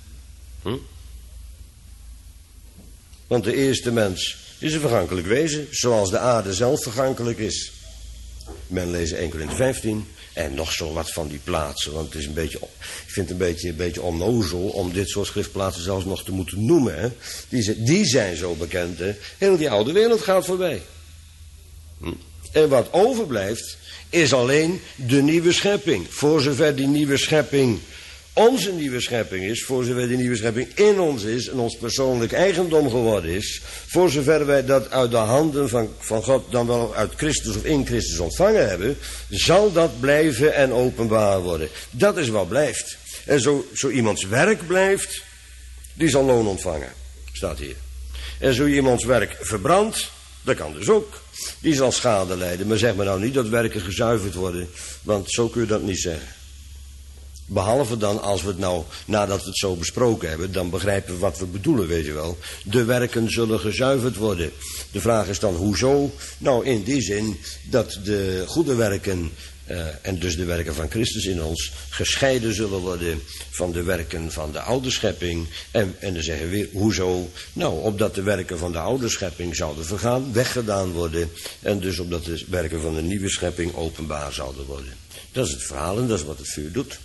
Want de eerste mens is een vergankelijk wezen, zoals de aarde zelf vergankelijk is. Men leest 1 Korinthe 15 en nog zo wat van die plaatsen. Want het is ik vind het een beetje onnozel om dit soort schriftplaatsen zelfs nog te moeten noemen. Hè. Die zijn zo bekend. Hè. Heel die oude wereld gaat voorbij. En wat overblijft is alleen de nieuwe schepping. Voor zover die nieuwe schepping onze nieuwe schepping is, voor zover die nieuwe schepping in ons is en ons persoonlijk eigendom geworden is, voor zover wij dat uit de handen van God dan wel uit Christus of in Christus ontvangen hebben, zal dat blijven en openbaar worden. Dat is wat blijft. En zo iemands werk blijft, die zal loon ontvangen, staat hier. En zo iemands werk verbrandt, dat kan dus ook, die zal schade lijden. Maar zeg maar nou niet dat werken gezuiverd worden, want zo kun je dat niet zeggen. Behalve dan als we het nou, nadat we het zo besproken hebben, dan begrijpen we wat we bedoelen, weet je wel. De werken zullen gezuiverd worden. De vraag is dan, hoezo? Nou, in die zin dat de goede werken, en dus de werken van Christus in ons, gescheiden zullen worden van de werken van de oude schepping. En dan zeggen we weer, hoezo? Nou, opdat de werken van de oude schepping zouden vergaan, weggedaan worden. En dus opdat de werken van de nieuwe schepping openbaar zouden worden. Dat is het verhaal en dat is wat het vuur doet.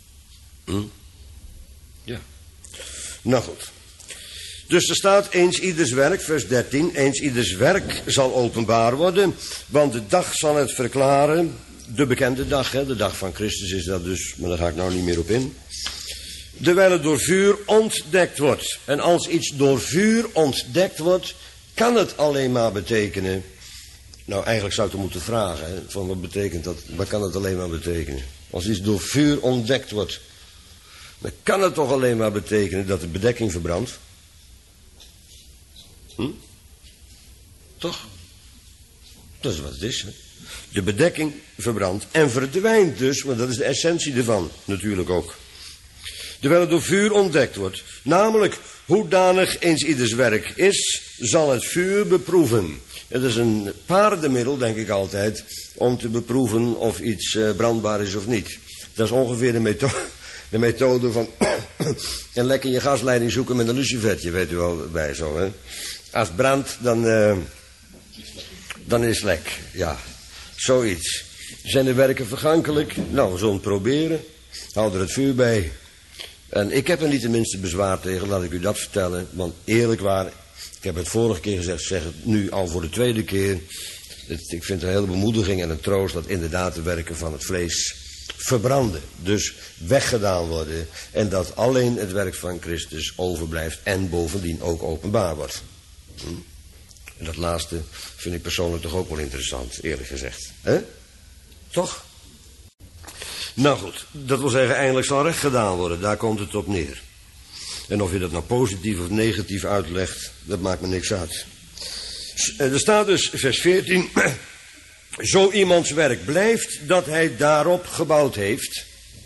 Ja. Nou goed. Dus er staat eens ieders werk, vers 13, eens ieders werk zal openbaar worden, want de dag zal het verklaren, de bekende dag, hè, de dag van Christus is dat dus, maar daar ga ik nou niet meer op in. Terwijl het door vuur ontdekt wordt. En als iets door vuur ontdekt wordt, kan het alleen maar betekenen. Nou, eigenlijk zou ik het moeten vragen, hè, van wat betekent dat? Wat kan het alleen maar betekenen? Als iets door vuur ontdekt wordt, dan kan het toch alleen maar betekenen dat de bedekking verbrandt? Toch? Dat is wat het is. Hè? De bedekking verbrandt en verdwijnt dus, want dat is de essentie ervan natuurlijk ook. Terwijl het door vuur ontdekt wordt. Namelijk, hoedanig eens ieders werk is, zal het vuur beproeven. Het is een paardenmiddel, denk ik altijd, om te beproeven of iets brandbaar is of niet. Dat is ongeveer de methode van een lek in je gasleiding zoeken met een lucifertje, weet u wel bij zo, hè. Als het brandt, dan is het lek. Ja, zoiets. Zijn de werken vergankelijk? Nou, we zullen het proberen. Hou er het vuur bij. En ik heb er niet de minste bezwaar tegen, laat ik u dat vertellen. Want eerlijk waar, ik heb het vorige keer gezegd, zeg het nu al voor de tweede keer. Ik vind het een hele bemoediging en een troost dat inderdaad de werken van het vlees verbranden. Dus weggedaan worden. En dat alleen het werk van Christus overblijft en bovendien ook openbaar wordt. En dat laatste vind ik persoonlijk toch ook wel interessant, eerlijk gezegd. Hè? Toch? Nou goed, dat wil zeggen, eindelijk zal recht gedaan worden. Daar komt het op neer. En of je dat nou positief of negatief uitlegt, dat maakt me niks uit. Er staat dus, vers 14... Zo iemands werk blijft dat hij daarop gebouwd heeft.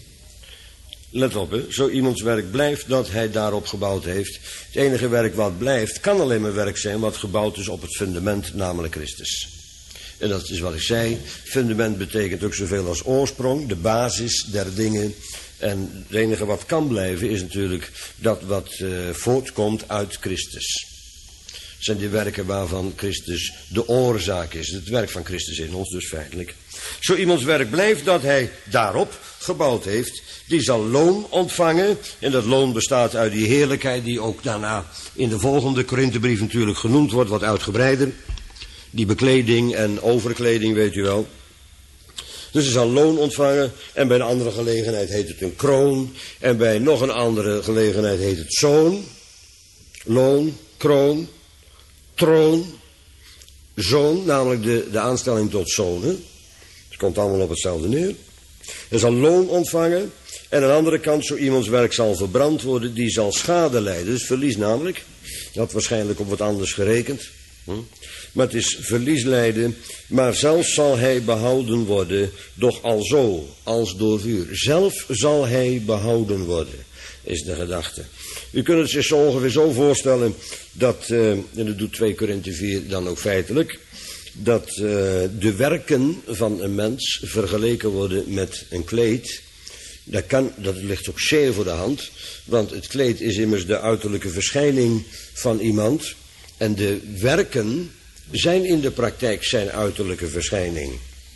Let op, hè. Zo iemands werk blijft dat hij daarop gebouwd heeft. Het enige werk wat blijft, kan alleen maar werk zijn wat gebouwd is op het fundament, namelijk Christus. En dat is wat ik zei. Fundament betekent ook zoveel als oorsprong, de basis der dingen. En het enige wat kan blijven is natuurlijk dat wat voortkomt uit Christus. Het zijn die werken waarvan Christus de oorzaak is. Het werk van Christus in ons dus feitelijk. Zo iemands werk blijft dat hij daarop gebouwd heeft. Die zal loon ontvangen. En dat loon bestaat uit die heerlijkheid die ook daarna in de volgende Korinthebrief natuurlijk genoemd wordt. Wat uitgebreider. Die bekleding en overkleding, weet u wel. Dus hij zal loon ontvangen. En bij een andere gelegenheid heet het een kroon. En bij nog een andere gelegenheid heet het zoon. Loon, kroon, troon, zoon. Namelijk de aanstelling tot zonen. Het komt allemaal op hetzelfde neer. Hij zal loon ontvangen. En aan de andere kant, zo iemands werk zal verbrand worden. Die zal schade lijden. Dus verlies namelijk. Dat waarschijnlijk op wat anders gerekend. Maar het is verlies lijden. Maar zelf zal hij behouden worden. Doch alzo, als door vuur. Zelf zal hij behouden worden. Is de gedachte. U kunt het zich zo ongeveer zo voorstellen. Dat, en dat doet 2 Korinthe 4 dan ook feitelijk. Dat de werken van een mens vergeleken worden met een kleed. Dat ligt ook zeer voor de hand. Want het kleed is immers de uiterlijke verschijning van iemand. En de werken zijn in de praktijk zijn uiterlijke verschijning.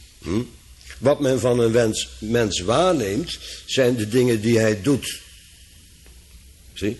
Wat men van een mens waarneemt, zijn de dingen die hij doet. Zie?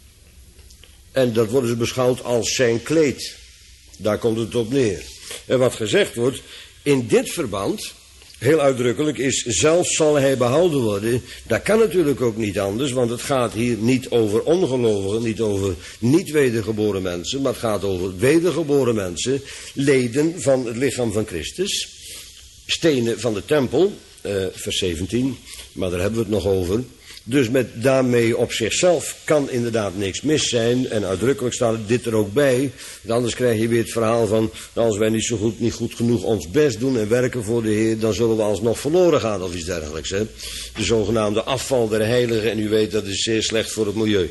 En dat worden ze beschouwd als zijn kleed. Daar komt het op neer. En wat gezegd wordt, in dit verband, heel uitdrukkelijk, is zelf zal hij behouden worden. Dat kan natuurlijk ook niet anders, want het gaat hier niet over ongelovigen, niet over niet wedergeboren mensen, maar het gaat over wedergeboren mensen, leden van het lichaam van Christus, stenen van de tempel, vers 17, maar daar hebben we het nog over. Dus met daarmee op zichzelf kan inderdaad niks mis zijn. En uitdrukkelijk staat dit er ook bij. Want anders krijg je weer het verhaal van, als wij niet goed genoeg ons best doen en werken voor de Heer, dan zullen we alsnog verloren gaan of iets dergelijks. Hè? De zogenaamde afval der heiligen. En u weet, dat is zeer slecht voor het milieu.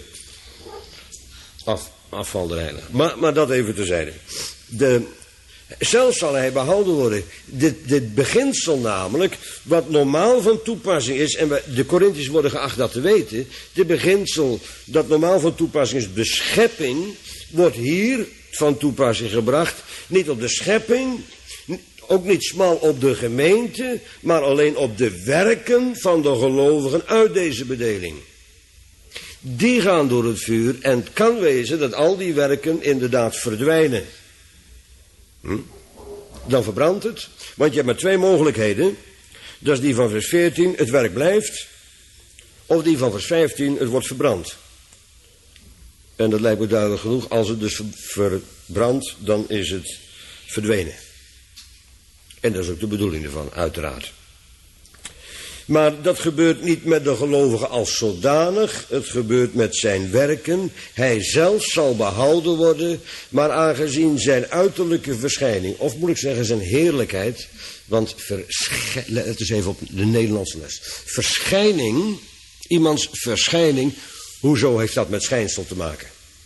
Afval der heiligen. Maar dat even terzijde. Zelfs zal hij behouden worden. Dit beginsel namelijk, wat normaal van toepassing is, en de Korinthiërs worden geacht dat te weten, dit beginsel dat normaal van toepassing is, de schepping, wordt hier van toepassing gebracht, niet op de schepping, ook niet smal op de gemeente, maar alleen op de werken van de gelovigen uit deze bedeling. Die gaan door het vuur en het kan wezen dat al die werken inderdaad verdwijnen. Dan verbrandt het. Want je hebt maar 2 mogelijkheden. Dat is die van vers 14, het werk blijft. Of die van vers 15, het wordt verbrand. En dat lijkt me duidelijk genoeg. Als het dus verbrandt, dan is het verdwenen. En dat is ook de bedoeling ervan, uiteraard. Maar dat gebeurt niet met de gelovige als zodanig. Het gebeurt met zijn werken. Hij zelf zal behouden worden. Maar aangezien zijn uiterlijke verschijning, of moet ik zeggen zijn heerlijkheid. Want let eens even op de Nederlandse les. Verschijning, iemands verschijning. Hoezo heeft dat met schijnsel te maken?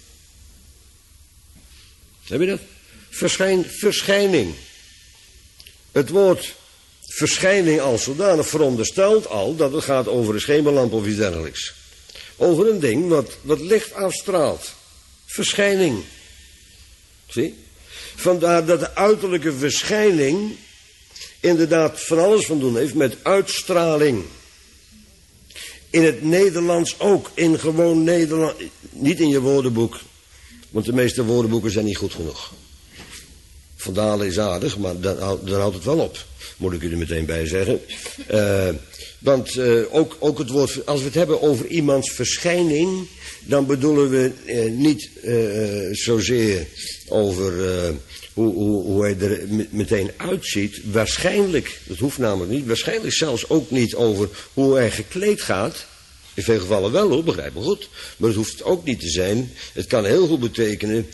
Heb je dat? Verschijning. Het woord verschijning als zodanig veronderstelt al dat het gaat over een schemerlamp of iets dergelijks. Over een ding wat licht afstraalt. Verschijning. Zie? Vandaar dat de uiterlijke verschijning inderdaad van alles van doen heeft met uitstraling. In het Nederlands ook, in gewoon Nederland. Niet in je woordenboek, want de meeste woordenboeken zijn niet goed genoeg. Van Dalen is aardig, maar dan houdt het wel op. Moet ik u er meteen bij zeggen. Want ook het woord, als we het hebben over iemands verschijning, dan bedoelen we niet zozeer over hoe hij er meteen uitziet. Waarschijnlijk, dat hoeft namelijk niet, waarschijnlijk zelfs ook niet over hoe hij gekleed gaat. In veel gevallen wel hoor, begrijp me goed. Maar het hoeft ook niet te zijn. Het kan heel goed betekenen,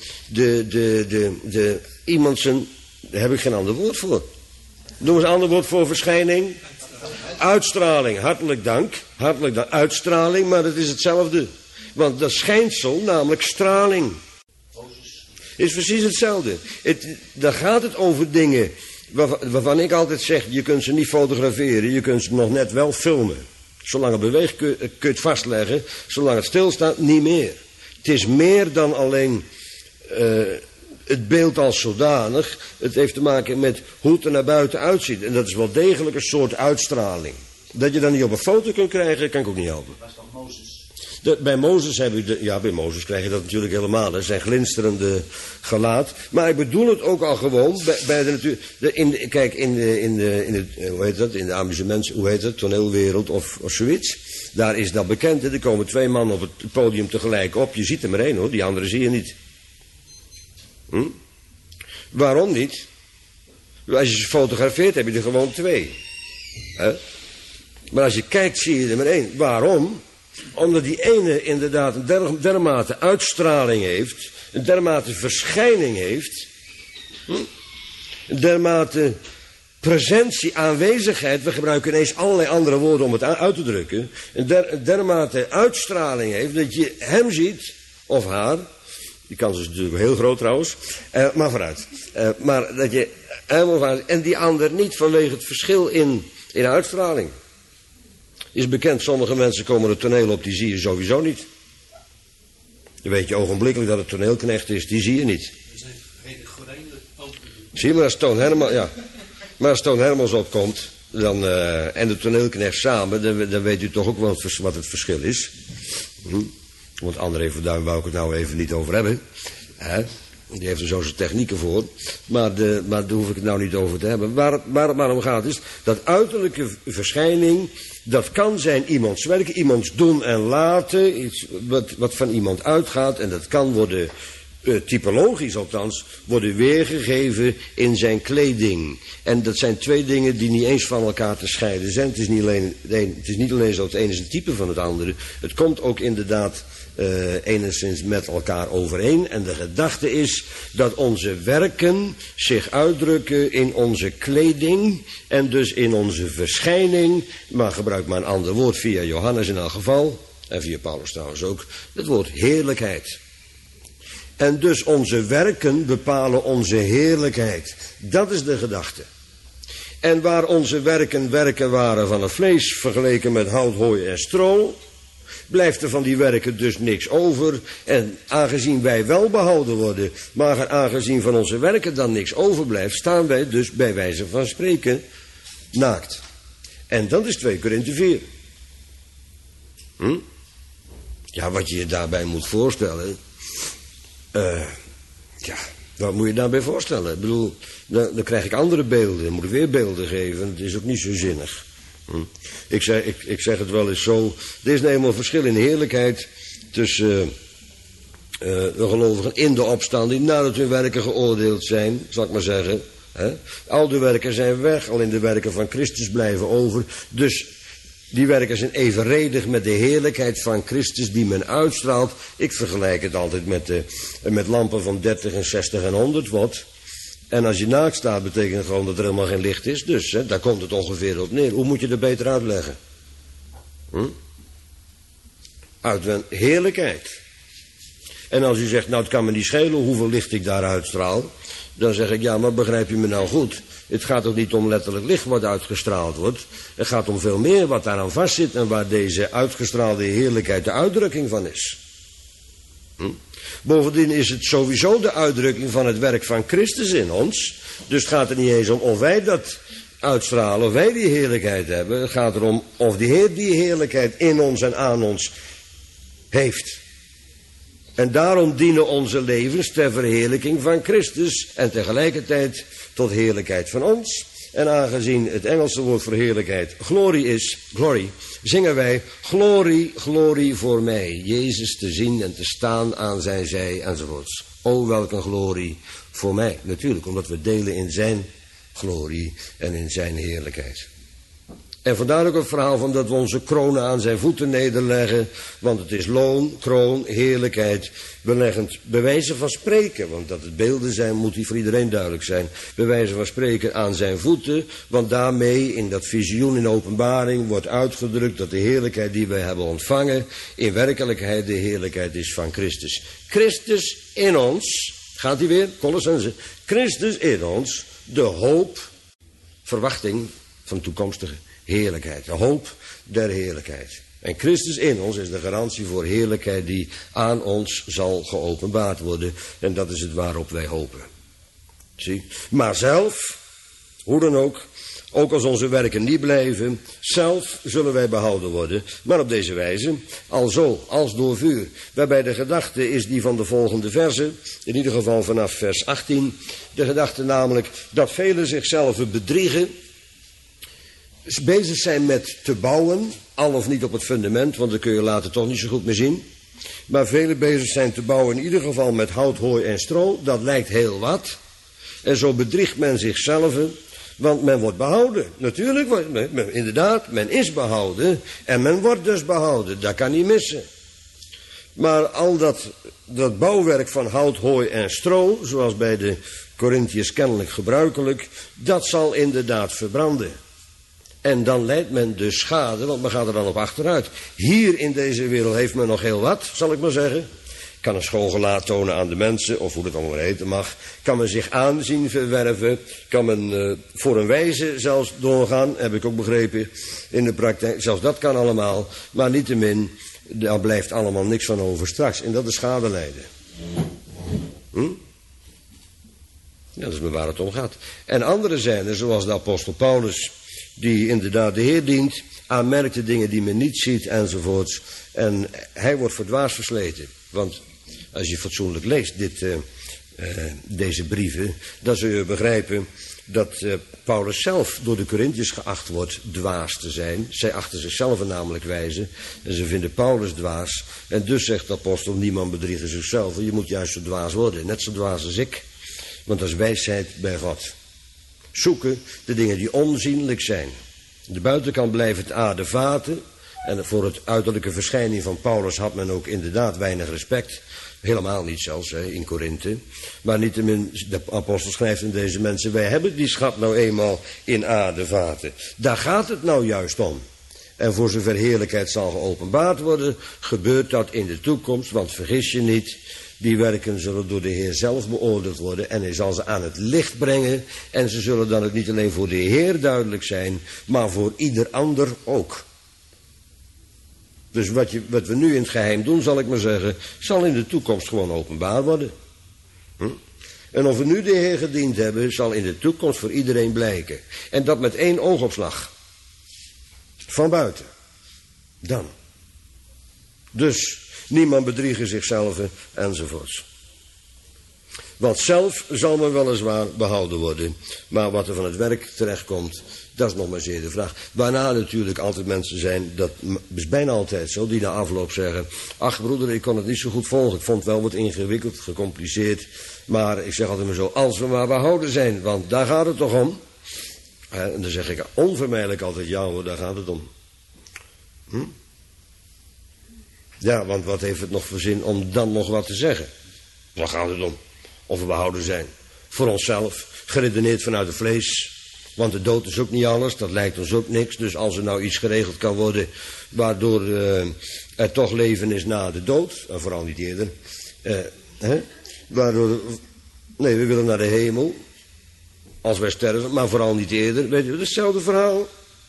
iemand zijn, daar heb ik geen ander woord voor. Noem eens een ander woord voor verschijning. Uitstraling, hartelijk dank. Hartelijk dank, uitstraling, maar het is hetzelfde. Want dat schijnsel, namelijk straling, is precies hetzelfde. Daar gaat het over dingen waarvan ik altijd zeg, je kunt ze niet fotograferen, je kunt ze nog net wel filmen. Zolang het beweegt kun je het vastleggen, zolang het stilstaat niet meer. Het is meer dan alleen het beeld als zodanig. Het heeft te maken met hoe het er naar buiten uitziet. En dat is wel degelijk een soort uitstraling. Dat je dan niet op een foto kunt krijgen, kan ik ook niet helpen. Dat is toch Mozes? Bij Mozes heb je bij Mozes krijg je dat natuurlijk helemaal. Dat zijn glinsterende gelaat. Maar ik bedoel het ook al gewoon bij de natuur. Kijk, in de amusements, toneelwereld of zoiets. Daar is dat bekend. Er komen 2 mannen op het podium tegelijk op. Je ziet er maar 1 hoor, die andere zie je niet. Waarom niet? Als je ze fotografeert heb je er gewoon 2. Maar als je kijkt zie je er maar 1. Waarom? Omdat die ene inderdaad een dermate uitstraling heeft, een dermate verschijning heeft, een dermate presentie, aanwezigheid, we gebruiken ineens allerlei andere woorden om het uit te drukken, een dermate uitstraling heeft dat je hem ziet, of haar, die kans is natuurlijk heel groot trouwens, maar vooruit, maar dat je hem of haar, en die ander niet vanwege het verschil in uitstraling. Is bekend, sommige mensen komen het toneel op, die zie je sowieso niet. Dan weet je ogenblikkelijk dat het toneelknecht is, die zie je niet. Zie je, maar als Toon Hermans, maar als Toon Hermans opkomt, dan, en de toneelknecht samen, dan weet u toch ook wel wat het verschil is. Want André van Duin wou ik het nou even niet over hebben. Die heeft er zo zijn technieken voor. Maar daar hoef ik het nou niet over te hebben. Waar het maar om gaat is, dat uiterlijke verschijning, dat kan zijn iemands werken, iemands doen en laten, iets wat van iemand uitgaat. En dat kan worden, typologisch althans, worden weergegeven in zijn kleding. En dat zijn 2 dingen die niet eens van elkaar te scheiden zijn. Het is niet alleen zo, het ene is een type van het andere. Het komt ook inderdaad enigszins met elkaar overeen. En de gedachte is dat onze werken zich uitdrukken in onze kleding en dus in onze verschijning. Maar gebruik maar een ander woord via Johannes in elk geval, en via Paulus trouwens ook, het woord heerlijkheid. En dus onze werken bepalen onze heerlijkheid. Dat is de gedachte. En waar onze werken waren van het vlees vergeleken met hout, hooi en stro, blijft er van die werken dus niks over. En aangezien wij wel behouden worden, maar aangezien van onze werken dan niks overblijft, staan wij dus bij wijze van spreken naakt. En dat is 2 Korinthe 4. Ja, wat je je daarbij moet voorstellen. Wat moet je daarbij voorstellen? Ik bedoel, dan krijg ik andere beelden. Dan moet ik weer beelden geven. Het is ook niet zo zinnig. Ik zeg het wel eens zo. Er is nou eenmaal verschil in heerlijkheid tussen de gelovigen in de opstanding, nadat hun werken geoordeeld zijn, zal ik maar zeggen. Al de werken zijn weg, alleen de werken van Christus blijven over. Dus die werken zijn evenredig met de heerlijkheid van Christus die men uitstraalt. Ik vergelijk het altijd met lampen van 30 en 60 en 100 watt. En als je naakt staat, betekent gewoon dat er helemaal geen licht is. Dus daar komt het ongeveer op neer. Hoe moet je dat beter uitleggen? Uit heerlijkheid. En als u zegt, nou het kan me niet schelen hoeveel licht ik daar uitstraal. Dan zeg ik, ja, maar begrijp je me nou goed? Het gaat ook niet om letterlijk licht wat uitgestraald wordt. Het gaat om veel meer wat daaraan vastzit en waar deze uitgestraalde heerlijkheid de uitdrukking van is. Bovendien is het sowieso de uitdrukking van het werk van Christus in ons. Dus het gaat er niet eens om of wij dat uitstralen, of wij die heerlijkheid hebben. Het gaat erom of de Heer die heerlijkheid in ons en aan ons heeft. En daarom dienen onze levens ter verheerlijking van Christus en tegelijkertijd tot heerlijkheid van ons. En aangezien het Engelse woord voor heerlijkheid glory, zingen wij glory, glory voor mij. Jezus te zien en te staan aan zijn zij enzovoorts. O, welk een glorie voor mij. Natuurlijk, omdat we delen in zijn glorie en in zijn heerlijkheid. En vandaar ook het verhaal van dat we onze kronen aan zijn voeten nederleggen. Want het is loon, kroon, heerlijkheid. We leggen het bij wijze van spreken. Want dat het beelden zijn, moet die voor iedereen duidelijk zijn. Bij wijze van spreken aan zijn voeten. Want daarmee in dat visioen in openbaring wordt uitgedrukt dat de heerlijkheid die wij hebben ontvangen in werkelijkheid de heerlijkheid is van Christus. Christus in ons, gaat hij weer, Colossenzen. Christus in ons, de hoop, verwachting van toekomstige heerlijkheid, de hoop der heerlijkheid. En Christus in ons is de garantie voor heerlijkheid die aan ons zal geopenbaard worden. En dat is het waarop wij hopen. Zie? Maar zelf, hoe dan ook als onze werken niet blijven, zelf zullen wij behouden worden. Maar op deze wijze, alzo, als door vuur. Waarbij de gedachte is die van de volgende verse, in ieder geval vanaf vers 18. De gedachte namelijk dat velen zichzelf bedriegen, bezig zijn met te bouwen, al of niet op het fundament, want dat kun je later toch niet zo goed meer zien. Maar velen bezig zijn te bouwen, in ieder geval met hout, hooi en stro, dat lijkt heel wat. En zo bedriegt men zichzelf, want men wordt behouden. Natuurlijk, inderdaad, men is behouden en men wordt dus behouden, dat kan niet missen. Maar al dat bouwwerk van hout, hooi en stro, zoals bij de Corinthiërs kennelijk gebruikelijk, dat zal inderdaad verbranden. En dan leidt men dus schade, want men gaat er dan op achteruit. Hier in deze wereld heeft men nog heel wat, zal ik maar zeggen. Kan een schoolgelaat tonen aan de mensen, of hoe het allemaal heten mag. Kan men zich aanzien verwerven. Kan men voor een wijze zelfs doorgaan, heb ik ook begrepen in de praktijk. Zelfs dat kan allemaal, maar niettemin, daar blijft allemaal niks van over straks. En dat is schade lijden. Ja, dat is maar waar het om gaat. En andere zijn er, zoals de apostel Paulus, die inderdaad de Heer dient, aanmerkt de dingen die men niet ziet enzovoorts. En hij wordt voor dwaas versleten. Want als je fatsoenlijk leest deze brieven, dan zul je begrijpen dat Paulus zelf door de Corinthiërs geacht wordt dwaas te zijn. Zij achten zichzelf namelijk wijze en ze vinden Paulus dwaas. En dus zegt de apostel, niemand bedriegen zichzelf. Je moet juist zo dwaas worden, net zo dwaas als ik. Want dat is wijsheid bij God. Zoeken de dingen die onzienlijk zijn. De buitenkant blijft het aarde vaten. En voor het uiterlijke verschijning van Paulus had men ook inderdaad weinig respect. Helemaal niet zelfs in Korinthe. Maar niettemin, de apostel schrijft aan deze mensen, wij hebben die schat nou eenmaal in aarde vaten. Daar gaat het nou juist om. En voor zover heerlijkheid zal geopenbaard worden, gebeurt dat in de toekomst. Want vergis je niet, die werken zullen door de Heer zelf beoordeeld worden. En hij zal ze aan het licht brengen. En ze zullen dan ook niet alleen voor de Heer duidelijk zijn, maar voor ieder ander ook. Dus wat we nu in het geheim doen, zal ik maar zeggen, zal in de toekomst gewoon openbaar worden. En of we nu de Heer gediend hebben, zal in de toekomst voor iedereen blijken. En dat met één oogopslag. Van buiten. Dan. Dus niemand bedriegen zichzelf enzovoorts. Want zelf zal men weliswaar behouden worden. Maar wat er van het werk terechtkomt, dat is nog maar zeer de vraag. Waarna natuurlijk altijd mensen zijn, dat is bijna altijd zo, die na afloop zeggen: ach broeder, ik kon het niet zo goed volgen. Ik vond het wel wat ingewikkeld, gecompliceerd. Maar ik zeg altijd maar zo, als we maar behouden zijn, want daar gaat het toch om. En dan zeg ik onvermijdelijk altijd: ja hoor, daar gaat het om. Ja, want wat heeft het nog voor zin om dan nog wat te zeggen? Waar gaat het om? Of we behouden zijn. Voor onszelf, geredeneerd vanuit het vlees. Want de dood is ook niet alles, dat lijkt ons ook niks. Dus als er nou iets geregeld kan worden waardoor er toch leven is na de dood, en vooral niet eerder. Nee, we willen naar de hemel, als wij sterven, maar vooral niet eerder. Weet je, dat is hetzelfde verhaal.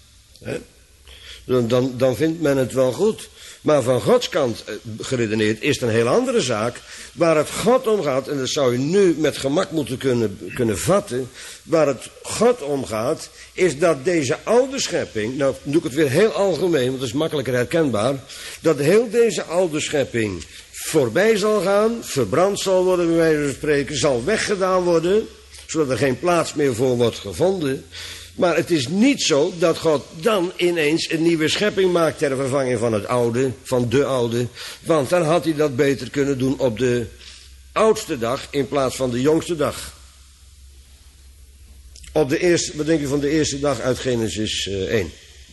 Dan vindt men het wel goed. Maar van Gods kant geredeneerd is het een heel andere zaak. Waar het God om gaat, en dat zou je nu met gemak moeten kunnen vatten. Waar het God om gaat, is dat deze oude schepping, nou doe ik het weer heel algemeen, want dat is makkelijker herkenbaar. Dat heel deze oude schepping voorbij zal gaan, verbrand zal worden bij wijze van spreken, zal weggedaan worden, zodat er geen plaats meer voor wordt gevonden. Maar het is niet zo dat God dan ineens een nieuwe schepping maakt ter vervanging van het oude, van de oude. Want dan had hij dat beter kunnen doen op de oudste dag in plaats van de jongste dag. Op de eerste, wat denk je van de eerste dag uit Genesis 1?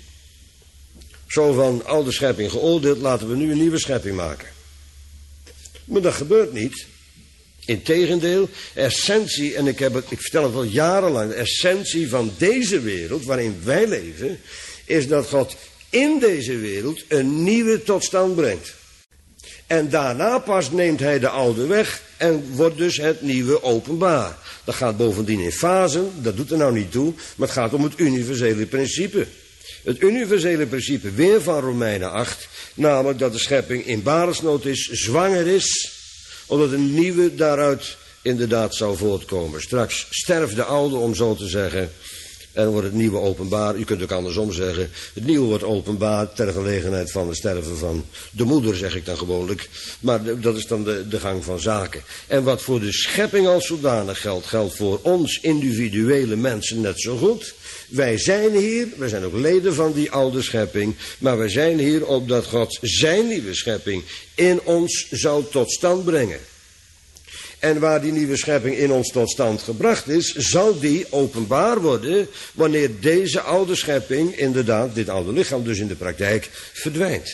Zo van oude schepping geoordeeld, laten we nu een nieuwe schepping maken. Maar dat gebeurt niet. Integendeel, essentie, en ik vertel het al jarenlang, de essentie van deze wereld waarin wij leven, is dat God in deze wereld een nieuwe tot stand brengt. En daarna pas neemt hij de oude weg en wordt dus het nieuwe openbaar. Dat gaat bovendien in fasen, dat doet er nou niet toe, maar het gaat om het universele principe. Het universele principe weer van Romeinen 8, namelijk dat de schepping in barensnood is, zwanger is, omdat een nieuwe daaruit inderdaad zou voortkomen. Straks sterft de oude, om zo te zeggen, en wordt het nieuwe openbaar. U kunt ook andersom zeggen, het nieuwe wordt openbaar ter gelegenheid van het sterven van de moeder, zeg ik dan gewoonlijk. Maar dat is dan de gang van zaken. En wat voor de schepping als zodanig geldt, geldt voor ons individuele mensen net zo goed. Wij zijn hier, wij zijn ook leden van die oude schepping, maar wij zijn hier opdat God zijn nieuwe schepping in ons zou tot stand brengen. En waar die nieuwe schepping in ons tot stand gebracht is, zal die openbaar worden wanneer deze oude schepping, inderdaad, dit oude lichaam dus in de praktijk, verdwijnt.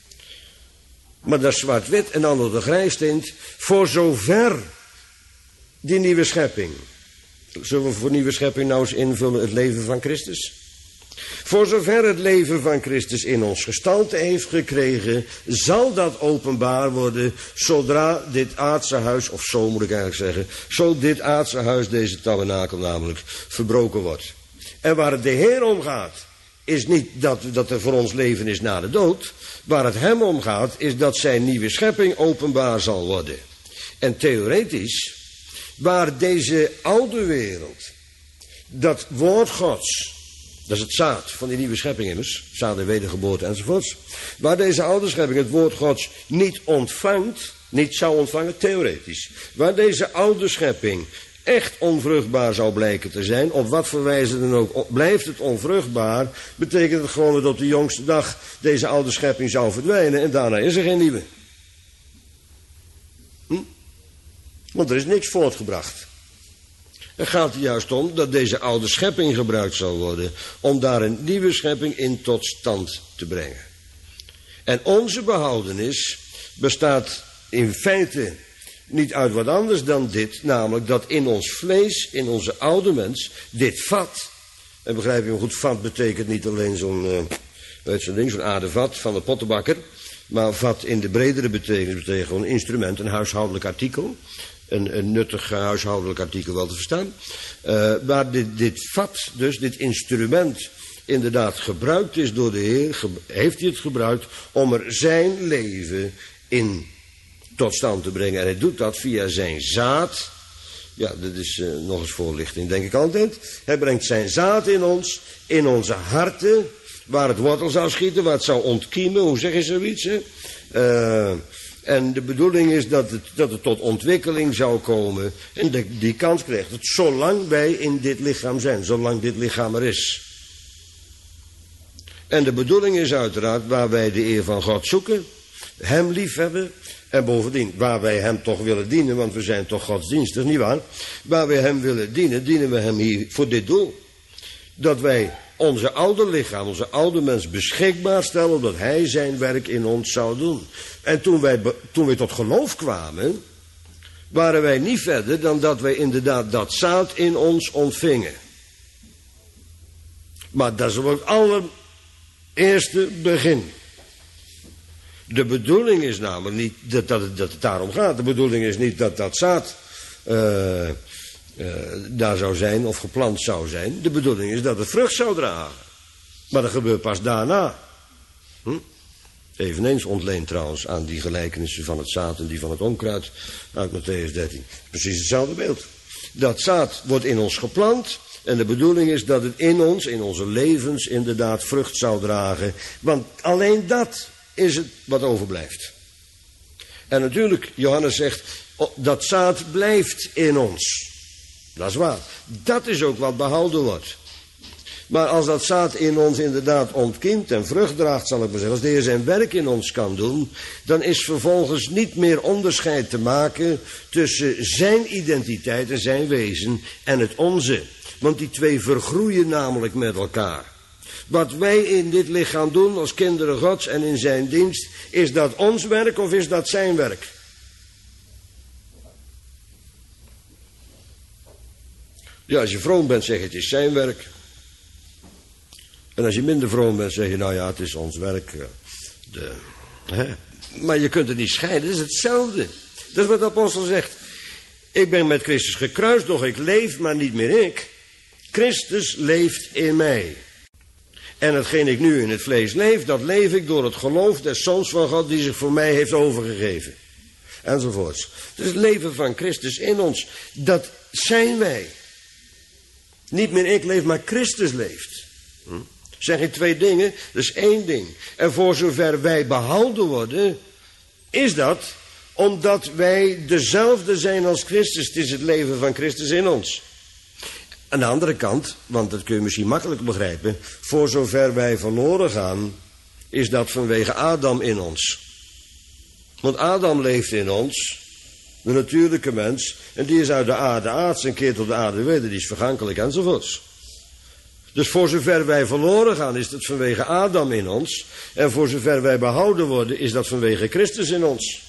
Maar dat is zwart-wit en dan nog de grijstint, voor zover die nieuwe schepping. Zullen we voor nieuwe schepping nou eens invullen het leven van Christus? Voor zover het leven van Christus in ons gestalte heeft gekregen, zal dat openbaar worden zodra dit aardse huis, of zo moet ik eigenlijk zeggen, zo dit aardse huis, deze tabernakel namelijk, verbroken wordt. En waar het de Heer om gaat, is niet dat er voor ons leven is na de dood. Waar het hem om gaat, is dat zijn nieuwe schepping openbaar zal worden. En theoretisch, waar deze oude wereld, dat woord Gods, dat is het zaad van die nieuwe schepping immers, zaad en wedergeboorte enzovoorts. Waar deze oude schepping het woord Gods niet ontvangt, niet zou ontvangen, theoretisch. Waar deze oude schepping echt onvruchtbaar zou blijken te zijn, op wat voor wijze dan ook, blijft het onvruchtbaar, betekent het gewoon dat op de jongste dag deze oude schepping zou verdwijnen en daarna is er geen nieuwe. Want er is niks voortgebracht. Het gaat er juist om dat deze oude schepping gebruikt zal worden om daar een nieuwe schepping in tot stand te brengen. En onze behoudenis bestaat in feite niet uit wat anders dan dit, namelijk dat in ons vlees, in onze oude mens, dit vat, en begrijp je me goed, vat betekent niet alleen zo'n aardevat van de pottenbakker, maar vat in de bredere betekenis betekent gewoon een instrument, een huishoudelijk artikel. Een nuttig huishoudelijk artikel wel te verstaan. Waar dit vat, dus dit instrument, inderdaad gebruikt is door de Heer, heeft hij het gebruikt om er zijn leven in tot stand te brengen. En hij doet dat via zijn zaad. Ja, dat is nog eens voorlichting, denk ik altijd. Hij brengt zijn zaad in ons, in onze harten, waar het wortel zou schieten, waar het zou ontkiemen, hoe zeg je zoiets, hè? En de bedoeling is dat het tot ontwikkeling zou komen. En die kans krijgt het zolang wij in dit lichaam zijn. Zolang dit lichaam er is. En de bedoeling is uiteraard waar wij de eer van God zoeken. Hem liefhebben. En bovendien, waar wij hem toch willen dienen. Want we zijn toch godsdienstig, nietwaar? Waar wij hem willen dienen, dienen we hem hier voor dit doel. Dat wij onze oude lichaam, onze oude mens beschikbaar stellen, opdat hij zijn werk in ons zou doen. En toen wij tot geloof kwamen, waren wij niet verder dan dat wij inderdaad dat zaad in ons ontvingen. Maar dat is het allereerste begin. De bedoeling is namelijk niet dat het daarom gaat. De bedoeling is niet dat dat zaad daar zou zijn of geplant zou zijn. De bedoeling is dat het vrucht zou dragen. Maar dat gebeurt pas daarna. Eveneens ontleend trouwens aan die gelijkenissen van het zaad en die van het onkruid uit Mattheüs 13. Precies hetzelfde beeld. Dat zaad wordt in ons geplant en de bedoeling is dat het in ons, in onze levens inderdaad vrucht zou dragen. Want alleen dat is het wat overblijft. En natuurlijk, Johannes zegt, dat zaad blijft in ons. Dat is waar. Dat is ook wat behouden wordt. Maar als dat zaad in ons inderdaad ontkiemt en vrucht draagt, zal ik maar zeggen, als de Heer zijn werk in ons kan doen, dan is vervolgens niet meer onderscheid te maken tussen zijn identiteit en zijn wezen en het onze. Want die twee vergroeien namelijk met elkaar. Wat wij in dit lichaam doen als kinderen Gods en in zijn dienst, is dat ons werk of is dat zijn werk? Ja, als je vroom bent, zeg je het is zijn werk. En als je minder vroom bent, zeg je nou ja, het is ons werk. Maar je kunt het niet scheiden, het is hetzelfde. Dat is wat de apostel zegt. Ik ben met Christus gekruist, doch ik leef, maar niet meer ik. Christus leeft in mij. En hetgeen ik nu in het vlees leef, dat leef ik door het geloof des Zoons van God die zich voor mij heeft overgegeven. Enzovoorts. Dus het leven van Christus in ons, dat zijn wij. Niet meer ik leef, maar Christus leeft. Zeg ik twee dingen, dat is één ding. En voor zover wij behouden worden, is dat omdat wij dezelfde zijn als Christus. Het is het leven van Christus in ons. Aan de andere kant, want dat kun je misschien makkelijk begrijpen, voor zover wij verloren gaan, is dat vanwege Adam in ons. Want Adam leeft in ons, de natuurlijke mens, en die is uit de aarde aards en keert op de aarde weer, die is vergankelijk enzovoorts. Dus voor zover wij verloren gaan, is dat vanwege Adam in ons, en voor zover wij behouden worden, is dat vanwege Christus in ons.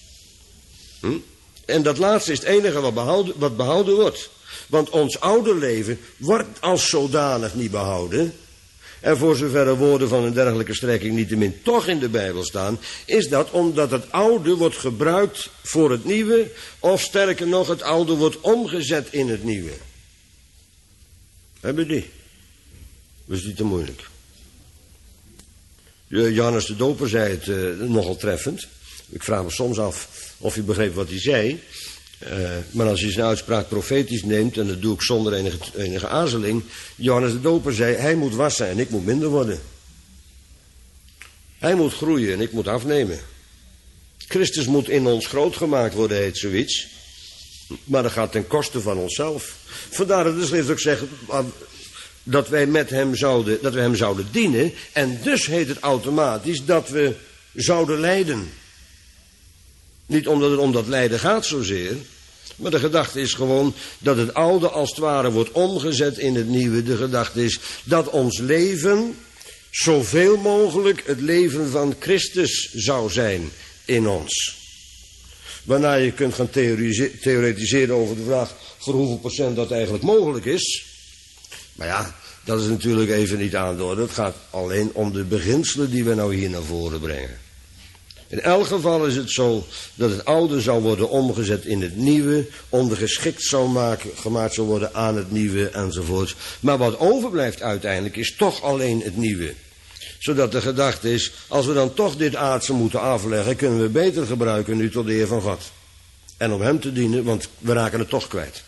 En dat laatste is het enige wat behouden wordt. Want ons oude leven wordt als zodanig niet behouden. En voor zover er woorden van een dergelijke strekking niettemin toch in de Bijbel staan, is dat omdat het oude wordt gebruikt voor het nieuwe, of sterker nog, het oude wordt omgezet in het nieuwe. Hebben die? Dat is niet te moeilijk. Johannes de Doper zei het nogal treffend. Ik vraag me soms af of je begreep wat hij zei. Maar als je zijn uitspraak profetisch neemt, en dat doe ik zonder enige aarzeling. Johannes de Doper zei, hij moet wassen en ik moet minder worden. Hij moet groeien en ik moet afnemen. Christus moet in ons groot gemaakt worden, heet zoiets. Maar dat gaat ten koste van onszelf. Vandaar dat de schrift ook zegt dat wij hem zouden dienen. En dus heet het automatisch dat we zouden lijden. Niet omdat het om dat lijden gaat zozeer. Maar de gedachte is gewoon dat het oude als het ware wordt omgezet in het nieuwe. De gedachte is dat ons leven zoveel mogelijk het leven van Christus zou zijn in ons. Waarna je kunt gaan theoretiseren over de vraag voor hoeveel procent dat eigenlijk mogelijk is. Maar ja, dat is natuurlijk even niet aan de orde. Het gaat alleen om de beginselen die we nou hier naar voren brengen. In elk geval is het zo dat het oude zou worden omgezet in het nieuwe, ondergeschikt gemaakt zou worden aan het nieuwe enzovoort. Maar wat overblijft uiteindelijk is toch alleen het nieuwe. Zodat de gedachte is, als we dan toch dit aardse moeten afleggen, kunnen we beter gebruiken nu tot de eer van God. En om hem te dienen, want we raken het toch kwijt.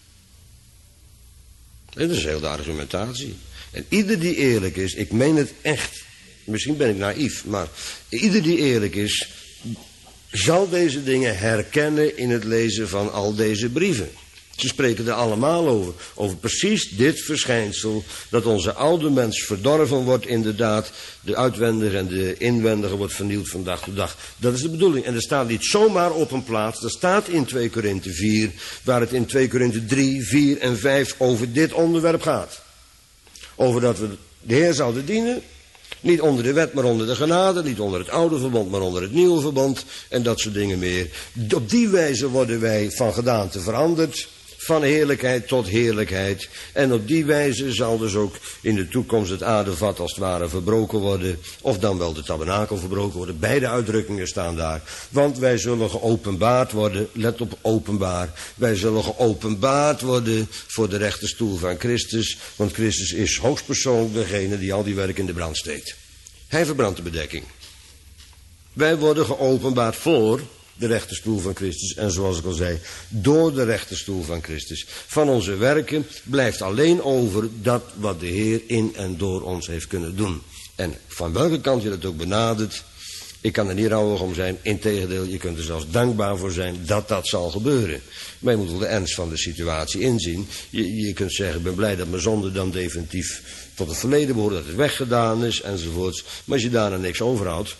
En dat is heel de argumentatie. En ieder die eerlijk is, ik meen het echt. Misschien ben ik naïef, maar ieder die eerlijk is, zal deze dingen herkennen in het lezen van al deze brieven. Ze spreken er allemaal over. Over precies dit verschijnsel. Dat onze oude mens verdorven wordt inderdaad. De uitwendige en de inwendige wordt vernield van dag tot dag. Dat is de bedoeling. En er staat niet zomaar op een plaats. Dat staat in 2 Korinthe 4. Waar het in 2 Korinthe 3, 4 en 5 over dit onderwerp gaat. Over dat we de Heer zouden dienen. Niet onder de wet, maar onder de genade. Niet onder het oude verbond, maar onder het nieuwe verbond. En dat soort dingen meer. Op die wijze worden wij van gedaante veranderd. Van heerlijkheid tot heerlijkheid. En op die wijze zal dus ook in de toekomst het aardevat als het ware verbroken worden. Of dan wel de tabernakel verbroken worden. Beide uitdrukkingen staan daar. Want wij zullen geopenbaard worden. Let op openbaar. Wij zullen geopenbaard worden voor de rechterstoel van Christus. Want Christus is hoogstpersoonlijk degene die al die werk in de brand steekt. Hij verbrandt de bedekking. Wij worden geopenbaard voor de rechterstoel van Christus. En zoals ik al zei, door de rechterstoel van Christus. Van onze werken blijft alleen over dat wat de Heer in en door ons heeft kunnen doen. En van welke kant je dat ook benadert, ik kan er niet rouwig om zijn. Integendeel, je kunt er zelfs dankbaar voor zijn dat dat zal gebeuren. Maar je moet wel de ernst van de situatie inzien. Je kunt zeggen, ik ben blij dat mijn zonde dan definitief tot het verleden behoort, dat het weggedaan is, enzovoorts. Maar als je daarna niks overhoudt,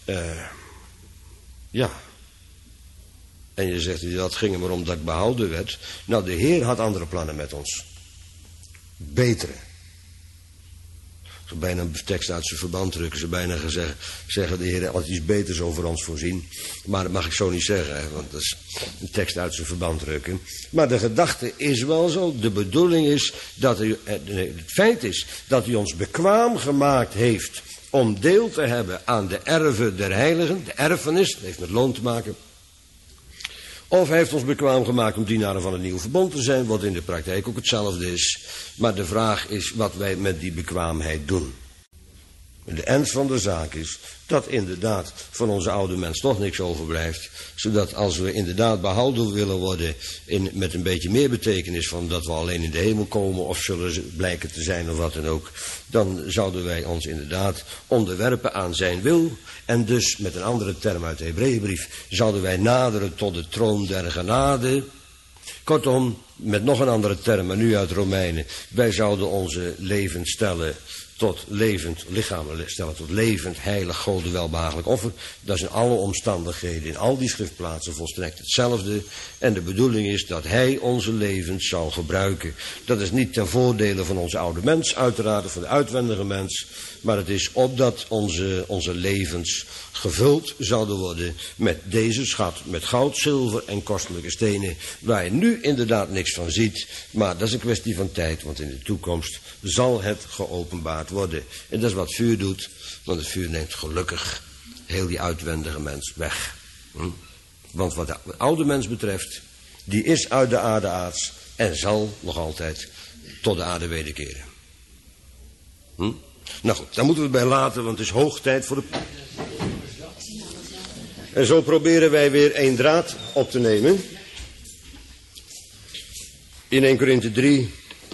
ja. En je zegt, dat ging er maar om dat ik behouden werd. Nou, de Heer had andere plannen met ons. Betere. Ze bijna een tekst uit zijn verband drukken. Ze bijna zeggen, de Heer had iets beters over ons voorzien. Maar dat mag ik zo niet zeggen, hè, want dat is een tekst uit zijn verband drukken. Maar de gedachte is wel zo. De bedoeling is dat het feit is dat hij ons bekwaam gemaakt heeft om deel te hebben aan de erven der heiligen. De erfenis, dat heeft met loon te maken. Of hij heeft ons bekwaam gemaakt om dienaren van het nieuwe verbond te zijn, wat in de praktijk ook hetzelfde is. Maar de vraag is wat wij met die bekwaamheid doen. En de ernst van de zaak is dat inderdaad van onze oude mens toch niks overblijft. Zodat als we inderdaad behouden willen worden met een beetje meer betekenis van dat we alleen in de hemel komen of zullen blijken te zijn of wat dan ook. Dan zouden wij ons inderdaad onderwerpen aan zijn wil. En dus met een andere term uit de Hebreeënbrief zouden wij naderen tot de troon der genade. Kortom, met nog een andere term, maar nu uit Romeinen. Wij zouden onze leven stellen tot levend, lichamen stellen tot levend, heilig, Gode welbehagelijk offer. Dat is in alle omstandigheden, in al die schriftplaatsen volstrekt hetzelfde. En de bedoeling is dat hij onze levens zal gebruiken. Dat is niet ten voordele van onze oude mens, uiteraard, of van de uitwendige mens. Maar het is opdat onze levens gevuld zouden worden met deze schat. Met goud, zilver en kostelijke stenen. Waar je nu inderdaad niks van ziet. Maar dat is een kwestie van tijd. Want in de toekomst zal het geopenbaard worden. En dat is wat vuur doet. Want het vuur neemt gelukkig heel die uitwendige mens weg. Want wat de oude mens betreft, die is uit de aarde aards. En zal nog altijd tot de aarde wederkeren. Nou goed, daar moeten we het bij laten, want het is hoog tijd voor de... En zo proberen wij weer één draad op te nemen. In 1 Korinthe 3,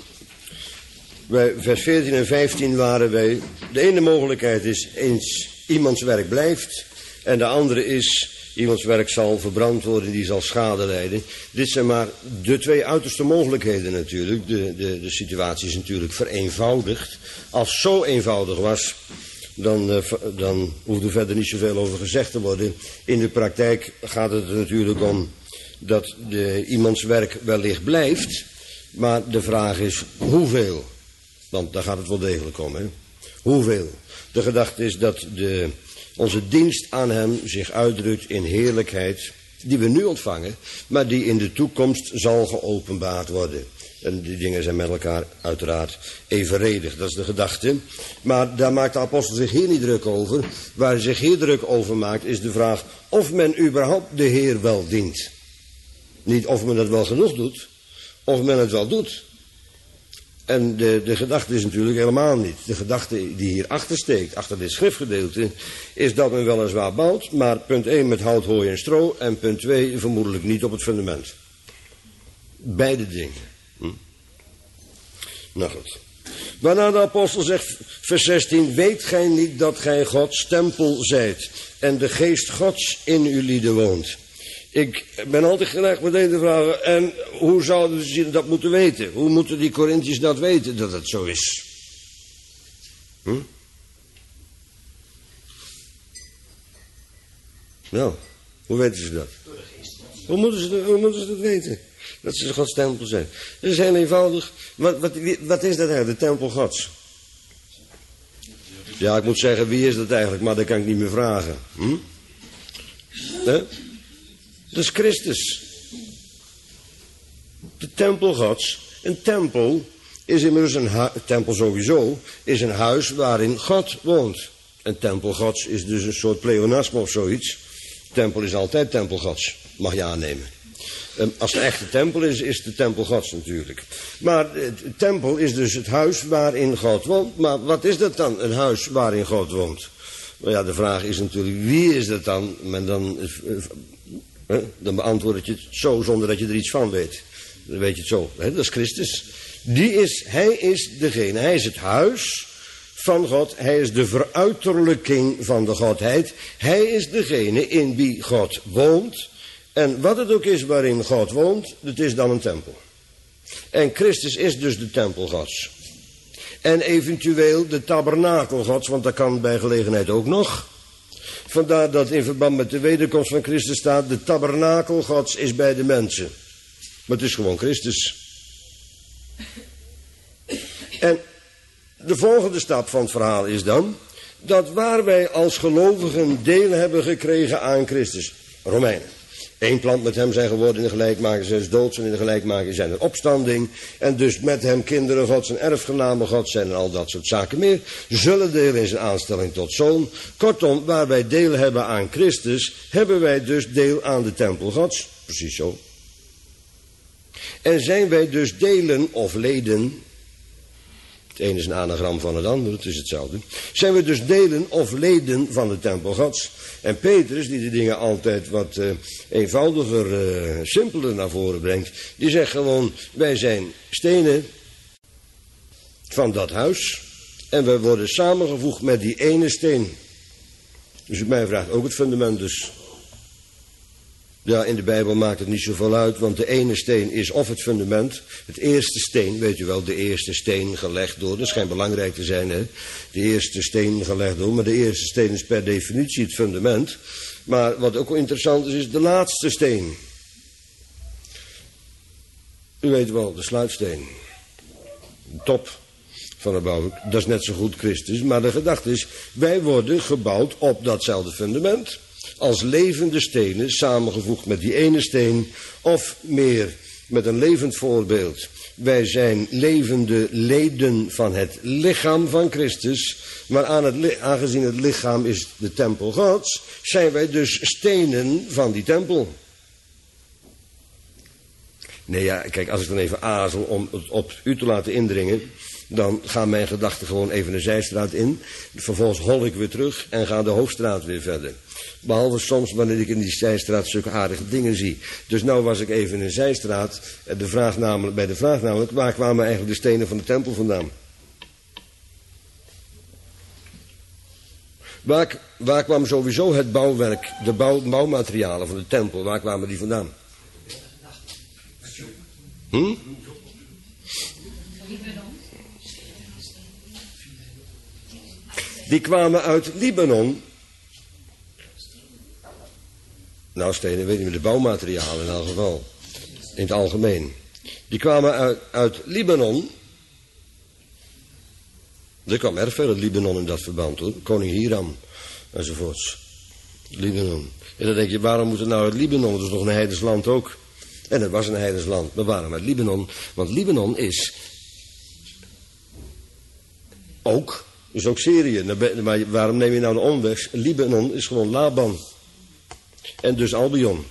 vers 14 en 15 waren wij... De ene mogelijkheid is eens iemands werk blijft. En de andere is, iemands werk zal verbrand worden, die zal schade lijden. Dit zijn maar de twee uiterste mogelijkheden natuurlijk. De situatie is natuurlijk vereenvoudigd. Als het zo eenvoudig was, dan hoeft er verder niet zoveel over gezegd te worden. In de praktijk gaat het er natuurlijk om dat iemands werk wellicht blijft. Maar de vraag is hoeveel. Want daar gaat het wel degelijk om. Hè? Hoeveel. De gedachte is dat onze dienst aan hem zich uitdrukt in heerlijkheid. Die we nu ontvangen, maar die in de toekomst zal geopenbaard worden. En die dingen zijn met elkaar uiteraard evenredig, dat is de gedachte. Maar daar maakt de apostel zich hier niet druk over. Waar hij zich hier druk over maakt is de vraag of men überhaupt de Heer wel dient. Niet of men het wel genoeg doet, of men het wel doet. En de gedachte is natuurlijk helemaal niet. De gedachte die hierachter steekt, achter dit schriftgedeelte, is dat men weliswaar bouwt, maar punt 1 met hout, hooi en stro en punt 2 vermoedelijk niet op het fundament. Beide dingen. Nou goed. Waarna de apostel zegt, vers 16, weet gij niet dat gij Gods tempel zijt en de geest Gods in u lieden woont? Ik ben altijd geneigd meteen te vragen, en hoe zouden ze dat moeten weten? Hoe moeten die Korinthiërs dat weten, dat het zo is? Nou, hoe weten ze dat? Hoe moeten ze dat weten? Dat ze Gods tempel zijn. Dat is heel eenvoudig. Wat is dat eigenlijk, de tempel Gods? Ja, ik moet zeggen, wie is dat eigenlijk? Maar dat kan ik niet meer vragen. Dat is Christus. De tempel Gods. Een tempel is immers een tempel sowieso, is een huis waarin God woont. Een tempel Gods is dus een soort pleonasme of zoiets. Tempel is altijd tempel Gods, mag je aannemen. Als de echte tempel is de tempel Gods natuurlijk. Maar de tempel is dus het huis waarin God woont. Maar wat is dat dan, een huis waarin God woont? Nou ja, de vraag is natuurlijk, wie is dat dan? Maar dan beantwoord je het zo, zonder dat je er iets van weet. Dan weet je het zo. Dat is Christus. Hij is degene, hij is het huis van God. Hij is de veruiterlijking van de Godheid. Hij is degene in wie God woont. En wat het ook is waarin God woont, het is dan een tempel. En Christus is dus de tempel Gods. En eventueel de tabernakel Gods, want dat kan bij gelegenheid ook nog. Vandaar dat in verband met de wederkomst van Christus staat, de tabernakel Gods is bij de mensen. Maar het is gewoon Christus. En de volgende stap van het verhaal is dan, dat waar wij als gelovigen deel hebben gekregen aan Christus, Romeinen. Eén plant met hem zijn geworden in de gelijkmaking zijn doods en in de gelijkmaking zijn er opstanding. En dus met hem kinderen Gods en erfgenamen Gods zijn en al dat soort zaken meer. Zullen delen in zijn aanstelling tot zoon. Kortom, waar wij deel hebben aan Christus, hebben wij dus deel aan de tempel Gods. Precies zo. En zijn wij dus delen of leden. Het ene is een anagram van het andere, het is hetzelfde. Zijn we dus delen of leden van de tempel Gods. En Petrus, die de dingen altijd wat eenvoudiger, simpeler naar voren brengt. Die zegt gewoon, wij zijn stenen van dat huis. En we worden samengevoegd met die ene steen. Dus u mij vraagt ook het fundament dus. Ja, in de Bijbel maakt het niet zoveel uit, want de ene steen is of het fundament. Het eerste steen, weet u wel, de eerste steen gelegd door. Dat schijnt belangrijk te zijn, hè. De eerste steen gelegd door, maar de eerste steen is per definitie het fundament. Maar wat ook interessant is de laatste steen. U weet wel, de sluitsteen. De top van de bouw. Dat is net zo goed Christus, maar de gedachte is, wij worden gebouwd op datzelfde fundament. Als levende stenen, samengevoegd met die ene steen, of meer met een levend voorbeeld. Wij zijn levende leden van het lichaam van Christus, maar aangezien het lichaam is de tempel Gods, zijn wij dus stenen van die tempel. Nee ja, kijk, als ik dan even aarzel om het op u te laten indringen, dan gaan mijn gedachten gewoon even de zijstraat in. Vervolgens hol ik weer terug en ga de hoofdstraat weer verder. Behalve soms wanneer ik in die zijstraat zulke aardige dingen zie. Dus nou was ik even in een zijstraat. Bij de vraag namelijk, waar kwamen eigenlijk de stenen van de tempel vandaan? Waar kwam sowieso het bouwwerk, de bouwmaterialen van de tempel, waar kwamen die vandaan? Die kwamen uit Libanon. Nou, stenen, weet je, de bouwmaterialen in elk geval. In het algemeen. Die kwamen uit Libanon. Er kwam erg veel uit Libanon in dat verband, hoor. Koning Hiram, enzovoorts. Libanon. En dan denk je, waarom moet het nou uit Libanon? Dat is nog een heidens land ook. En het was een heidens land. Maar waarom uit Libanon? Want Libanon is ook Syrië. Maar waarom neem je nou de omweg? Libanon is gewoon Laban. En dus Albion.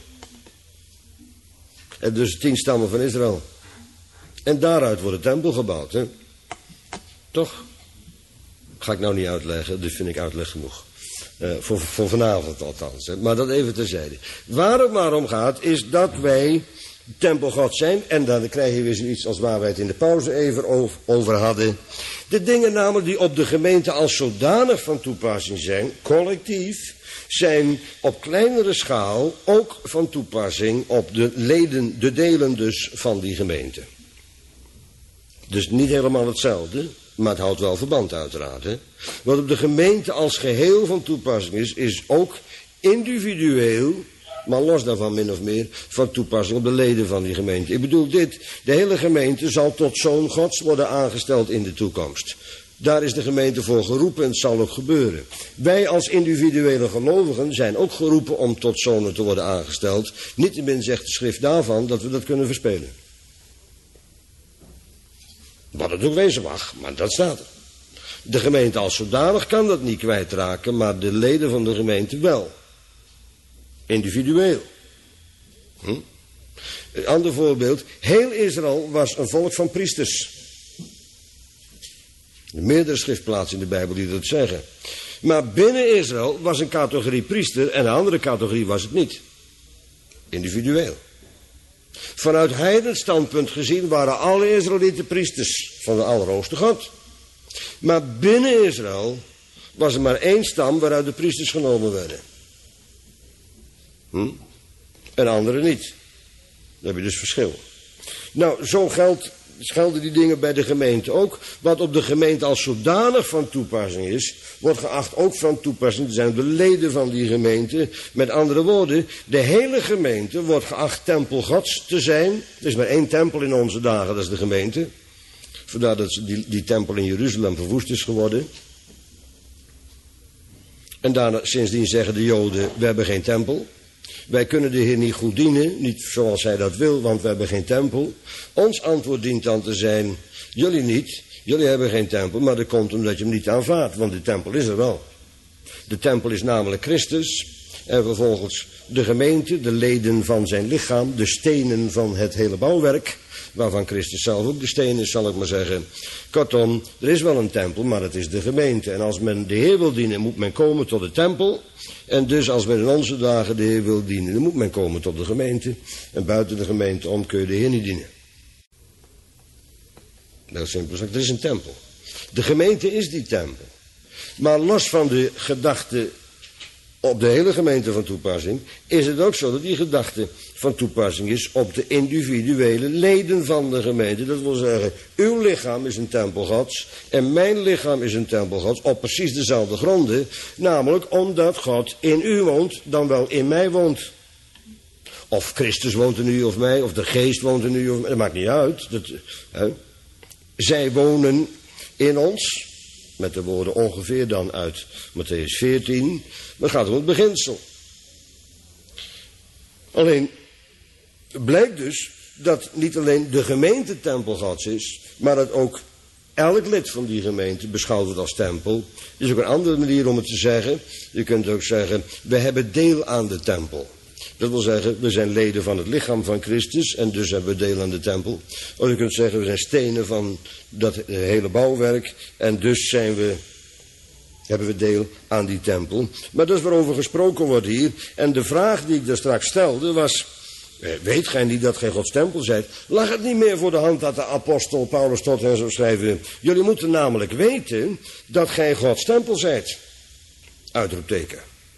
En dus 10 stammen van Israël. En daaruit wordt de tempel gebouwd, hè? Toch? Ga ik nou niet uitleggen, dus vind ik uitleg genoeg. Voor vanavond althans. Hè? Maar dat even terzijde. Waar het maar om gaat, is dat wij tempel God zijn. En dan krijg je weer zoiets als waar wij het in de pauze even over hadden. De dingen namelijk die op de gemeente als zodanig van toepassing zijn, collectief, zijn op kleinere schaal ook van toepassing op de leden, de delen dus van die gemeente. Dus niet helemaal hetzelfde, maar het houdt wel verband uiteraard. Hè? Wat op de gemeente als geheel van toepassing is ook individueel, maar los daarvan min of meer, van toepassing op de leden van die gemeente. Ik bedoel dit, de hele gemeente zal tot zoon Gods worden aangesteld in de toekomst. Daar is de gemeente voor geroepen en het zal ook gebeuren. Wij als individuele gelovigen zijn ook geroepen om tot zonen te worden aangesteld. Niettemin zegt de schrift daarvan dat we dat kunnen verspelen. Wat het ook wezen mag, maar dat staat er. De gemeente als zodanig kan dat niet kwijtraken, maar de leden van de gemeente wel. Individueel. Een ander voorbeeld. Heel Israël was een volk van priesters. Meerdere schriftplaatsen in de Bijbel die dat zeggen. Maar binnen Israël was een categorie priester en een andere categorie was het niet. Individueel. Vanuit heidens standpunt gezien waren alle Israëlieten priesters van de Allerhoogste God. Maar binnen Israël was er maar één stam waaruit de priesters genomen werden. En andere niet. Dan heb je dus verschil. Nou, zo gelden die dingen bij de gemeente ook. Wat op de gemeente als zodanig van toepassing is, wordt geacht ook van toepassing te zijn de leden van die gemeente. Met andere woorden, de hele gemeente wordt geacht tempel Gods te zijn. Er is maar één tempel in onze dagen, dat is de gemeente. Vandaar dat die tempel in Jeruzalem verwoest is geworden. En daarna, sindsdien zeggen de Joden, we hebben geen tempel. Wij kunnen de Heer niet goed dienen, niet zoals Hij dat wil, want we hebben geen tempel. Ons antwoord dient dan te zijn, jullie niet, jullie hebben geen tempel, maar dat komt omdat je hem niet aanvaardt, want de tempel is er wel. De tempel is namelijk Christus en vervolgens de gemeente, de leden van zijn lichaam, de stenen van het hele bouwwerk, waarvan Christus zelf ook de steen is, zal ik maar zeggen. Kortom, er is wel een tempel, maar het is de gemeente. En als men de Heer wil dienen, moet men komen tot de tempel. En dus als men in onze dagen de Heer wil dienen, dan moet men komen tot de gemeente. En buiten de gemeente om kun je de Heer niet dienen. Heel simpel gezegd, er is een tempel. De gemeente is die tempel. Maar los van de gedachte op de hele gemeente van toepassing, is het ook zo dat die gedachte van toepassing is op de individuele leden van de gemeente. Dat wil zeggen, uw lichaam is een tempel Gods en mijn lichaam is een tempel Gods op precies dezelfde gronden. Namelijk omdat God in u woont, dan wel in mij woont. Of Christus woont in u of mij, of de geest woont in u of mij, dat maakt niet uit. Zij wonen in ons. Met de woorden ongeveer dan uit Mattheüs 14. Maar het gaat om het beginsel. Alleen blijkt dus dat niet alleen de gemeente tempel Gods is, maar dat ook elk lid van die gemeente beschouwd wordt als tempel. Er is ook een andere manier om het te zeggen. Je kunt ook zeggen, we hebben deel aan de tempel. Dat wil zeggen, we zijn leden van het lichaam van Christus en dus hebben we deel aan de tempel. Of je kunt zeggen, we zijn stenen van dat hele bouwwerk en dus hebben we deel aan die tempel. Maar dat is waarover gesproken wordt hier. En de vraag die ik daar straks stelde was, weet gij niet dat gij Gods tempel zijt? Lag het niet meer voor de hand dat de apostel Paulus tot hen zou schrijven, jullie moeten namelijk weten dat gij Gods tempel zijt. Uitroepteken.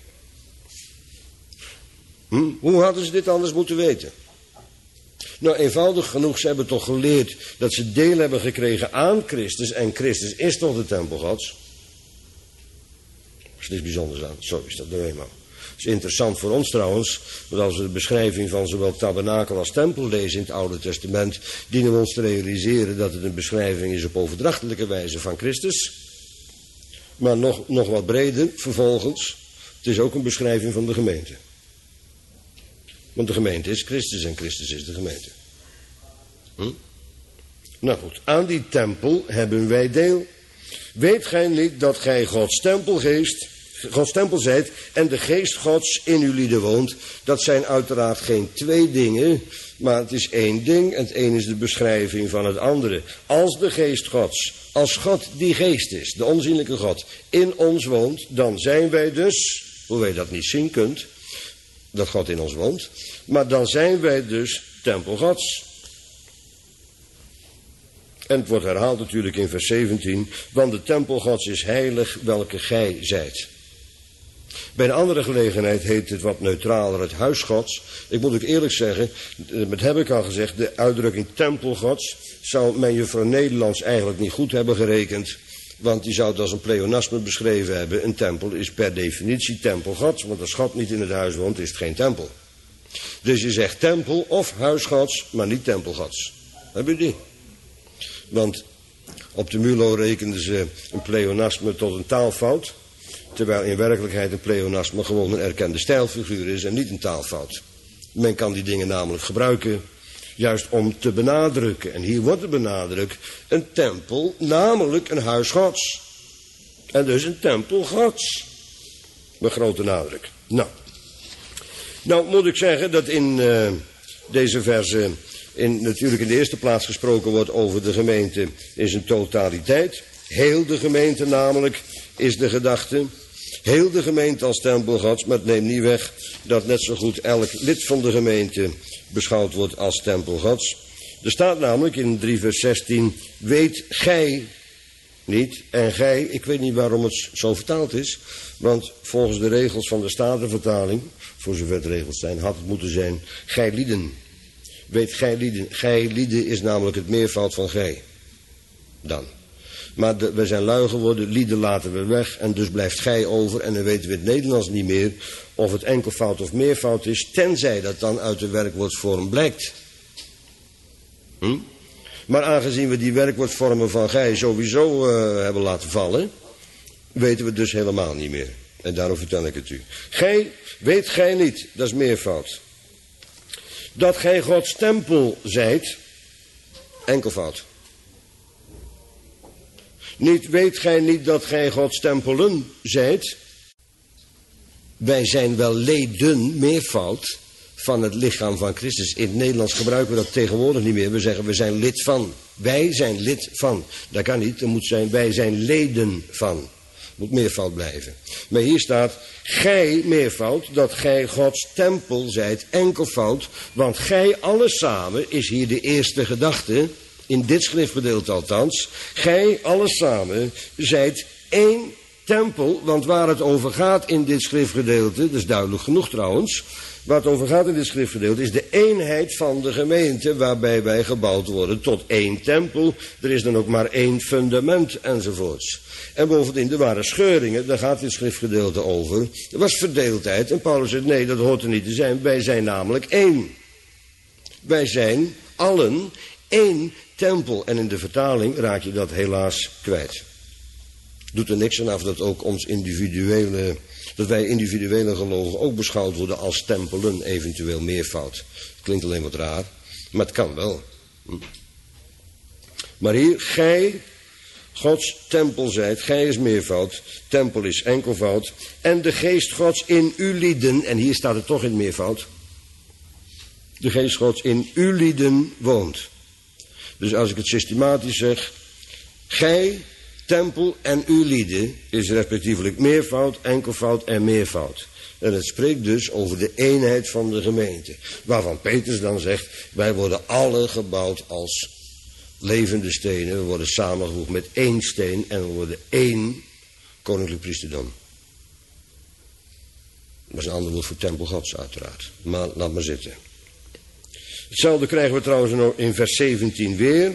Hoe hadden ze dit anders moeten weten? Nou, eenvoudig genoeg, ze hebben toch geleerd dat ze deel hebben gekregen aan Christus. En Christus is toch de tempel Gods? Er is niks bijzonders aan, zo is dat nou eenmaal. Het is interessant voor ons trouwens, want als we de beschrijving van zowel tabernakel als tempel lezen in het Oude Testament, dienen we ons te realiseren dat het een beschrijving is op overdrachtelijke wijze van Christus. Maar nog wat breder, vervolgens, het is ook een beschrijving van de gemeente. Want de gemeente is Christus en Christus is de gemeente. Nou goed, aan die tempel hebben wij deel. Weet gij niet dat gij Gods tempel zijt en de geest Gods in uw lieden woont? Dat zijn uiteraard geen twee dingen, maar het is één ding en het een is de beschrijving van het andere. Als de geest Gods, als God die geest is, de onzienlijke God, in ons woont, dan zijn wij dus, hoewel je dat niet zien kunt, dat God in ons woont, maar dan zijn wij dus tempel Gods. En het wordt herhaald natuurlijk in vers 17. Want de tempel Gods is heilig, welke gij zijt. Bij een andere gelegenheid heet het wat neutraler het huis Gods. Ik moet ook eerlijk zeggen, dat heb ik al gezegd, de uitdrukking tempel Gods zou mijn juffrouw Nederlands eigenlijk niet goed hebben gerekend. Want die zou het als een pleonasme beschreven hebben. Een tempel is per definitie tempel Gods, want als God niet in het huis woont, is het geen tempel. Dus je zegt tempel of huis Gods, maar niet tempel Gods. Heb je die? Want op de MULO rekenden ze een pleonasme tot een taalfout, terwijl in werkelijkheid een pleonasme gewoon een erkende stijlfiguur is en niet een taalfout. Men kan die dingen namelijk gebruiken juist om te benadrukken. En hier wordt er benadrukt een tempel, namelijk een huis Gods. En dus een tempel Gods. Met grote nadruk. Nou moet ik zeggen dat in deze verse natuurlijk in de eerste plaats gesproken wordt over de gemeente in zijn totaliteit. Heel de gemeente namelijk is de gedachte. Heel de gemeente als tempel Gods, maar het neemt niet weg dat net zo goed elk lid van de gemeente beschouwd wordt als tempel Gods. Er staat namelijk in 3 vers 16, weet gij niet en gij, ik weet niet waarom het zo vertaald is, want volgens de regels van de Statenvertaling, voor zover het regels zijn, had het moeten zijn gij lieden. Weet gij lieden, gij lieden is namelijk het meervoud van gij. Dan. Maar we zijn lui geworden, lieden laten we weg en dus blijft gij over en dan weten we in het Nederlands niet meer of het enkelvoud of meervoud is, tenzij dat dan uit de werkwoordsvorm blijkt. Maar aangezien we die werkwoordsvormen van gij sowieso hebben laten vallen, weten we dus helemaal niet meer. En daarom vertel ik het u. Gij, weet gij niet, dat is meervoud, dat gij Gods tempel zijt, enkelvoud. Niet, weet gij niet dat gij Gods tempelen zijt? Wij zijn wel leden, meervoud, van het lichaam van Christus. In het Nederlands gebruiken we dat tegenwoordig niet meer. We zeggen, we zijn lid van. Wij zijn lid van. Dat kan niet, er moet zijn, wij zijn leden van. Moet meervoud blijven. Maar hier staat, gij, meervoud, dat gij Gods tempel zijt, enkelvoud. Want gij alles samen, is hier de eerste gedachte, in dit schriftgedeelte althans, gij alles samen zijt één tempel, want waar het over gaat in dit schriftgedeelte, dat is duidelijk genoeg trouwens, waar het over gaat in dit schriftgedeelte is de eenheid van de gemeente waarbij wij gebouwd worden tot één tempel. Er is dan ook maar één fundament enzovoorts. En bovendien, er waren scheuringen, daar gaat dit schriftgedeelte over. Er was verdeeldheid en Paulus zegt nee, dat hoort er niet te zijn. Wij zijn namelijk één. Wij zijn allen één tempel. En in de vertaling raak je dat helaas kwijt. Doet er niks aan af dat ook ons individuele, dat wij individuele gelovigen ook beschouwd worden als tempelen, eventueel meervoud. Klinkt alleen wat raar, maar het kan wel. Maar hier, gij Gods tempel zijt, gij is meervoud, tempel is enkelvoud, en de geest Gods in u lieden, en hier staat het toch in meervoud, de geest Gods in u lieden woont. Dus als ik het systematisch zeg, gij, tempel en u lieden is respectievelijk meervoud, enkelvoud en meervoud. En het spreekt dus over de eenheid van de gemeente. Waarvan Petrus dan zegt, wij worden alle gebouwd als levende stenen. We worden samengevoegd met één steen en we worden één koninklijk priesterdom. Dat is een ander woord voor tempel Gods uiteraard. Maar laat maar zitten. Hetzelfde krijgen we trouwens in vers 17 weer.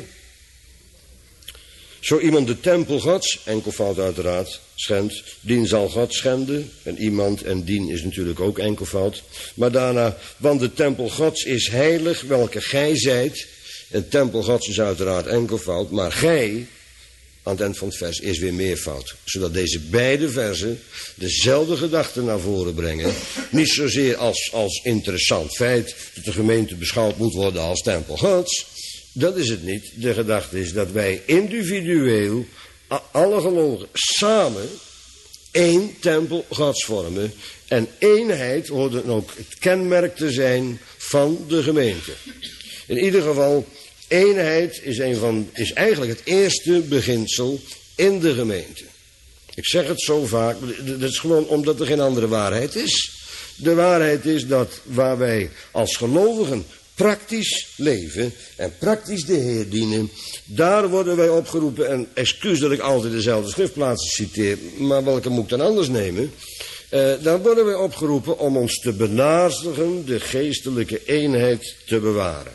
Zo iemand de tempel Gods, enkelvoud uiteraard, schendt, dien zal God schenden. En iemand en dien is natuurlijk ook enkelvoud. Maar daarna, want de tempel Gods is heilig, welke gij zijt. En tempel Gods is uiteraard enkelvoud, maar gij, aan het eind van het vers, is weer meervoud. Zodat deze beide versen dezelfde gedachte naar voren brengen. Niet zozeer als interessant feit dat de gemeente beschouwd moet worden als tempel Gods. Dat is het niet. De gedachte is dat wij individueel, alle gelovigen, samen één tempel Gods vormen. En eenheid hoort dan ook het kenmerk te zijn van de gemeente. In ieder geval, eenheid is eigenlijk het eerste beginsel in de gemeente. Ik zeg het zo vaak, dat is gewoon omdat er geen andere waarheid is. De waarheid is dat waar wij als gelovigen praktisch leven en praktisch de Heer dienen, daar worden wij opgeroepen. En excuus dat ik altijd dezelfde schriftplaatsen citeer, maar welke moet ik dan anders nemen? Daar worden wij opgeroepen om ons te benaderen de geestelijke eenheid te bewaren.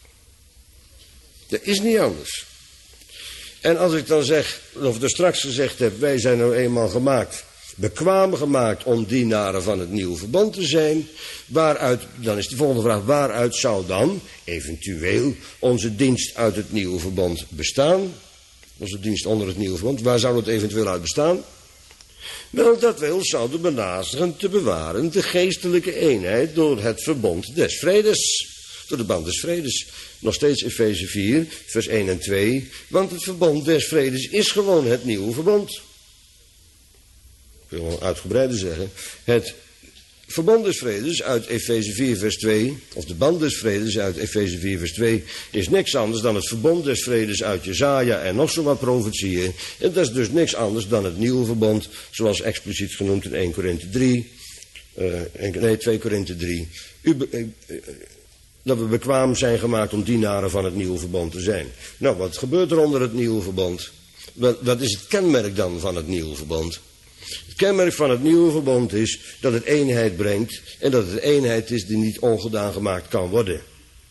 Dat is niet anders. En als ik dan zeg, of er straks gezegd heb, wij zijn nou eenmaal gemaakt, bekwaam gemaakt om dienaren van het nieuwe verbond te zijn, waaruit, dan is de volgende vraag, waaruit zou dan eventueel onze dienst uit het nieuwe verbond bestaan? Onze dienst onder het nieuwe verbond, waar zou het eventueel uit bestaan? Wel, dat wij ons zouden benaderen te bewaren de geestelijke eenheid door het verbond des vredes. Door de band des vredes. Nog steeds Efeze 4, vers 1 en 2. Want het verbond des vredes is gewoon het nieuwe verbond. Ik wil wel uitgebreider zeggen. Het verbond des vredes uit Efeze 4, vers 2. Of de band des vredes uit Efeze 4, vers 2. Is niks anders dan het verbond des vredes uit Jesaja en nog zo wat profetieën. En dat is dus niks anders dan het nieuwe verbond. Zoals expliciet genoemd in 1 Korinthe 3. 2 Korinthe 3. Dat we bekwaam zijn gemaakt om dienaren van het nieuwe verbond te zijn. Nou, wat gebeurt er onder het nieuwe verbond? Wat is het kenmerk dan van het nieuwe verbond? Het kenmerk van het nieuwe verbond is dat het eenheid brengt en dat het eenheid is die niet ongedaan gemaakt kan worden.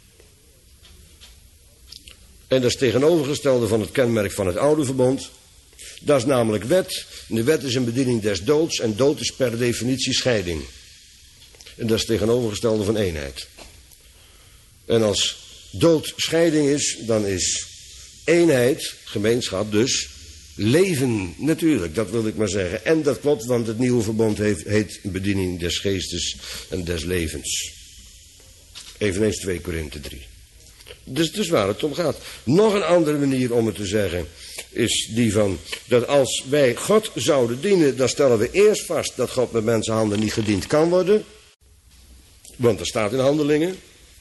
En dat is tegenovergestelde van het kenmerk van het oude verbond. Dat is namelijk wet. En de wet is een bediening des doods en dood is per definitie scheiding. En dat is tegenovergestelde van eenheid. En als dood scheiding is, dan is eenheid, gemeenschap dus, leven natuurlijk, dat wil ik maar zeggen. En dat klopt, want het nieuwe verbond heet bediening des geestes en des levens. Eveneens 2 Korinthe 3. Dus waar het om gaat. Nog een andere manier om het te zeggen is die van dat als wij God zouden dienen, dan stellen we eerst vast dat God met mensenhanden niet gediend kan worden. Want er staat in Handelingen.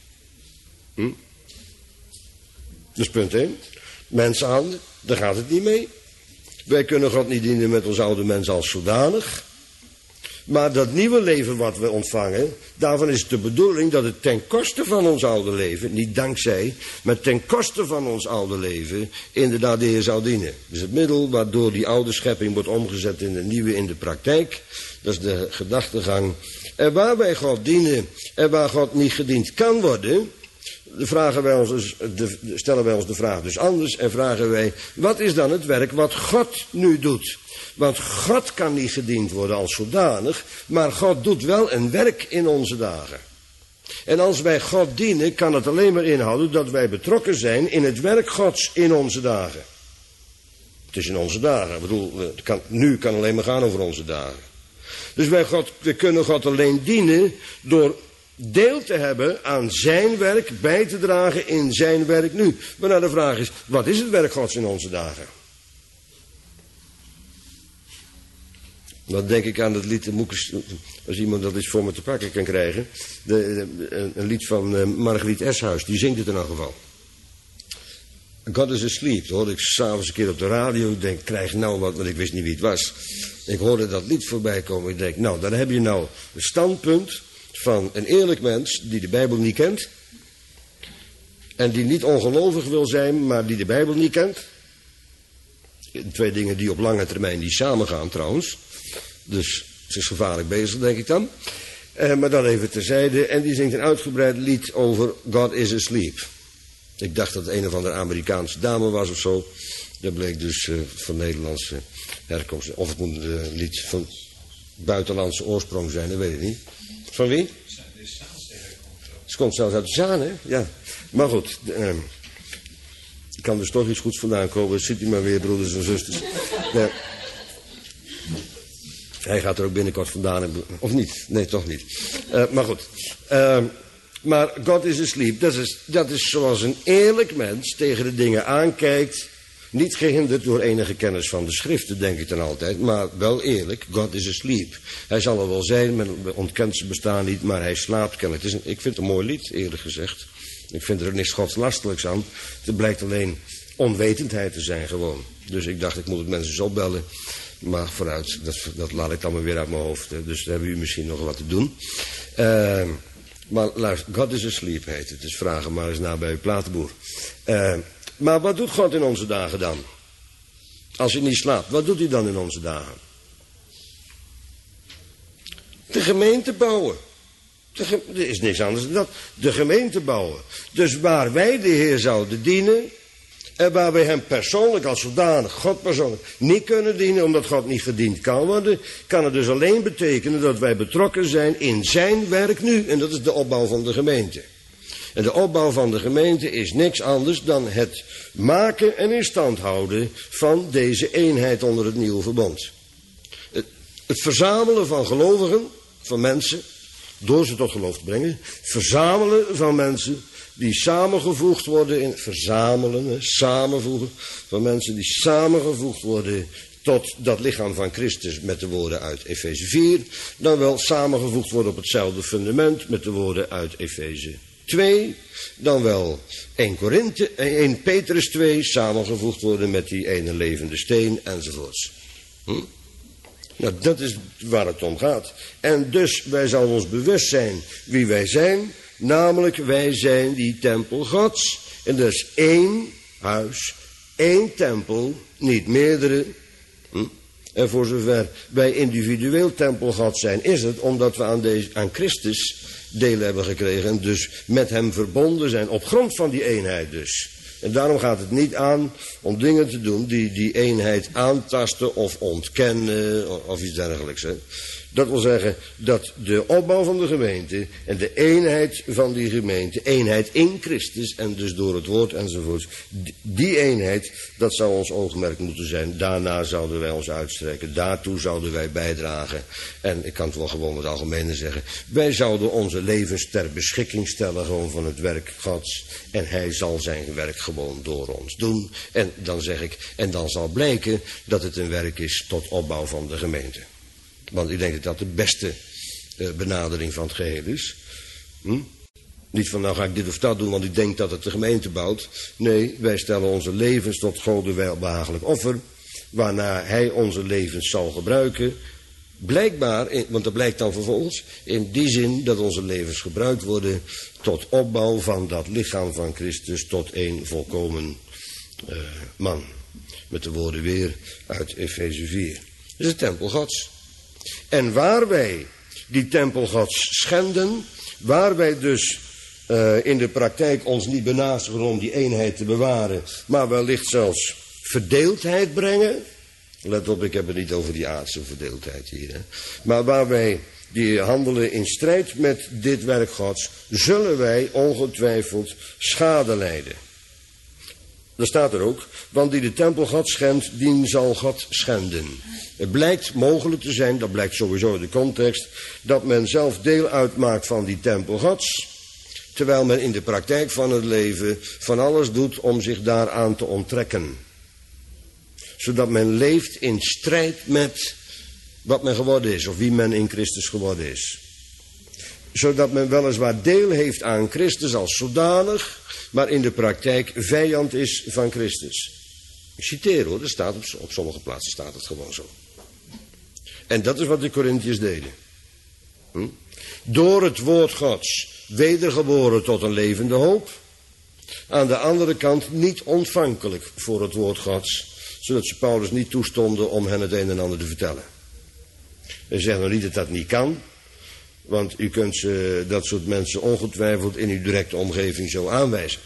Dus punt 1. Mensenhanden, daar gaat het niet mee. Wij kunnen God niet dienen met ons oude mens als zodanig. Maar dat nieuwe leven wat we ontvangen, daarvan is het de bedoeling dat het ten koste van ons oude leven, niet dankzij, maar ten koste van ons oude leven, inderdaad de Heer zou dienen. Dus het middel waardoor die oude schepping wordt omgezet in de nieuwe in de praktijk, dat is de gedachtegang. En waar wij God dienen en waar God niet gediend kan worden, stellen wij ons de vraag dus anders en vragen wij, wat is dan het werk wat God nu doet? Want God kan niet gediend worden als zodanig, maar God doet wel een werk in onze dagen. En als wij God dienen, kan het alleen maar inhouden dat wij betrokken zijn in het werk Gods in onze dagen. Het is in onze dagen. Ik bedoel, nu kan alleen maar gaan over onze dagen. Dus we kunnen God alleen dienen door deel te hebben aan zijn werk, bij te dragen in zijn werk nu. Maar nou de vraag is, wat is het werk Gods in onze dagen? Dan denk ik aan het lied, als iemand dat eens voor me te pakken kan krijgen. Een lied van Margriet Eshuis, die zingt het in elk geval. God is asleep, dat hoorde ik s'avonds een keer op de radio. Ik denk, krijg nou wat, want ik wist niet wie het was. Ik hoorde dat lied voorbij komen. Ik denk, nou, dan heb je nou een standpunt van een eerlijk mens die de Bijbel niet kent. En die niet ongelovig wil zijn, maar die de Bijbel niet kent. Twee dingen die op lange termijn niet samengaan trouwens. Dus ze is gevaarlijk bezig, denk ik dan. Maar dan even terzijde. En die zingt een uitgebreid lied over God is asleep. Ik dacht dat het een of andere Amerikaanse dame was of zo. Dat bleek dus van Nederlandse herkomst. Of het moet een lied van buitenlandse oorsprong zijn, dat weet ik niet. Van wie? Ze komt zelfs uit de Zaan, hè? Ja. Maar goed, er kan dus toch iets goeds vandaan komen. Ziet u maar weer, broeders en zusters. Hij gaat er ook binnenkort vandaan. Of niet? Nee, toch niet. Maar goed. Maar God is asleep. Dat is zoals een eerlijk mens tegen de dingen aankijkt. Niet gehinderd door enige kennis van de schriften, denk ik dan altijd. Maar wel eerlijk, God is asleep. Hij zal er wel zijn, men ontkent zijn bestaan niet, maar hij slaapt kennelijk. Ik vind het een mooi lied, eerlijk gezegd. Ik vind er ook niks godslastelijks aan. Het blijkt alleen onwetendheid te zijn gewoon. Dus ik dacht, ik moet het mensen eens opbellen. Maar vooruit, dat laat ik dan maar weer uit mijn hoofd. Dus daar hebben u misschien nog wat te doen. Maar luister, God is asleep heet het. Dus vragen maar eens naar bij uw platenboer. Maar wat doet God in onze dagen dan? Als hij niet slaapt, wat doet hij dan in onze dagen? De gemeente bouwen. Er is niks anders dan dat. De gemeente bouwen. Dus waar wij de Heer zouden dienen, en waar wij hem persoonlijk als zodanig, God persoonlijk, niet kunnen dienen, omdat God niet gediend kan worden, kan het dus alleen betekenen dat wij betrokken zijn in zijn werk nu. En dat is de opbouw van de gemeente. En de opbouw van de gemeente is niks anders dan het maken en in stand houden van deze eenheid onder het nieuwe verbond. Het verzamelen van gelovigen, van mensen, door ze tot geloof te brengen. Verzamelen van mensen die samengevoegd worden samenvoegen van mensen die samengevoegd worden tot dat lichaam van Christus met de woorden uit Efeze 4. Dan wel samengevoegd worden op hetzelfde fundament met de woorden uit Efeze 2. Dan wel 1 Petrus 2 samengevoegd worden met die ene levende steen enzovoorts. Nou, dat is waar het om gaat. En dus wij zouden ons bewust zijn wie wij zijn. Namelijk, wij zijn die tempel Gods. En dat is 1 huis, 1 tempel, niet meerdere. En voor zover wij individueel tempel Gods zijn, is het omdat we aan Christus deel hebben gekregen. En dus met hem verbonden zijn, op grond van die eenheid dus. En daarom gaat het niet aan om dingen te doen die die eenheid aantasten of ontkennen of iets dergelijks. Hè. Dat wil zeggen dat de opbouw van de gemeente en de eenheid van die gemeente, eenheid in Christus en dus door het woord enzovoorts, die eenheid, dat zou ons oogmerk moeten zijn. Daarna zouden wij ons uitstrekken, daartoe zouden wij bijdragen. En ik kan het wel gewoon wat algemener zeggen, wij zouden onze levens ter beschikking stellen gewoon van het werk Gods. En hij zal zijn werk gewoon door ons doen. En dan zeg ik, en dan zal blijken dat het een werk is tot opbouw van de gemeente. Want ik denk dat dat de beste benadering van het geheel is. Niet van nou ga ik dit of dat doen, want ik denk dat het de gemeente bouwt. Nee, wij stellen onze levens tot Gode welbehagelijk offer. Waarna hij onze levens zal gebruiken. Blijkbaar, want dat blijkt dan vervolgens, in die zin dat onze levens gebruikt worden tot opbouw van dat lichaam van Christus tot 1 volkomen man. Met de woorden weer uit Efeze 4. Dat is de tempel Gods. En waar wij die tempel Gods schenden, waar wij dus in de praktijk ons niet benastigen om die eenheid te bewaren, maar wellicht zelfs verdeeldheid brengen. Let op, ik heb het niet over die aardse verdeeldheid hier. Hè. Maar waar wij die handelen in strijd met dit werk Gods, zullen wij ongetwijfeld schade lijden. Dat staat er ook, want die de tempel God schendt, die zal God schenden. Het blijkt mogelijk te zijn, dat blijkt sowieso in de context, dat men zelf deel uitmaakt van die tempel Gods, terwijl men in de praktijk van het leven van alles doet om zich daaraan te onttrekken. Zodat men leeft in strijd met wat men geworden is, of wie men in Christus geworden is. Zodat men weliswaar deel heeft aan Christus als zodanig, maar in de praktijk vijand is van Christus. Ik citeer hoor, dat staat op sommige plaatsen staat het gewoon zo. En dat is wat de Korintiërs deden. Door het woord Gods wedergeboren tot een levende hoop. Aan de andere kant niet ontvankelijk voor het woord Gods, zodat ze Paulus niet toestonden om hen het een en ander te vertellen. Ze zeggen nog niet dat dat niet kan, want u kunt dat soort mensen ongetwijfeld in uw directe omgeving zo aanwijzen.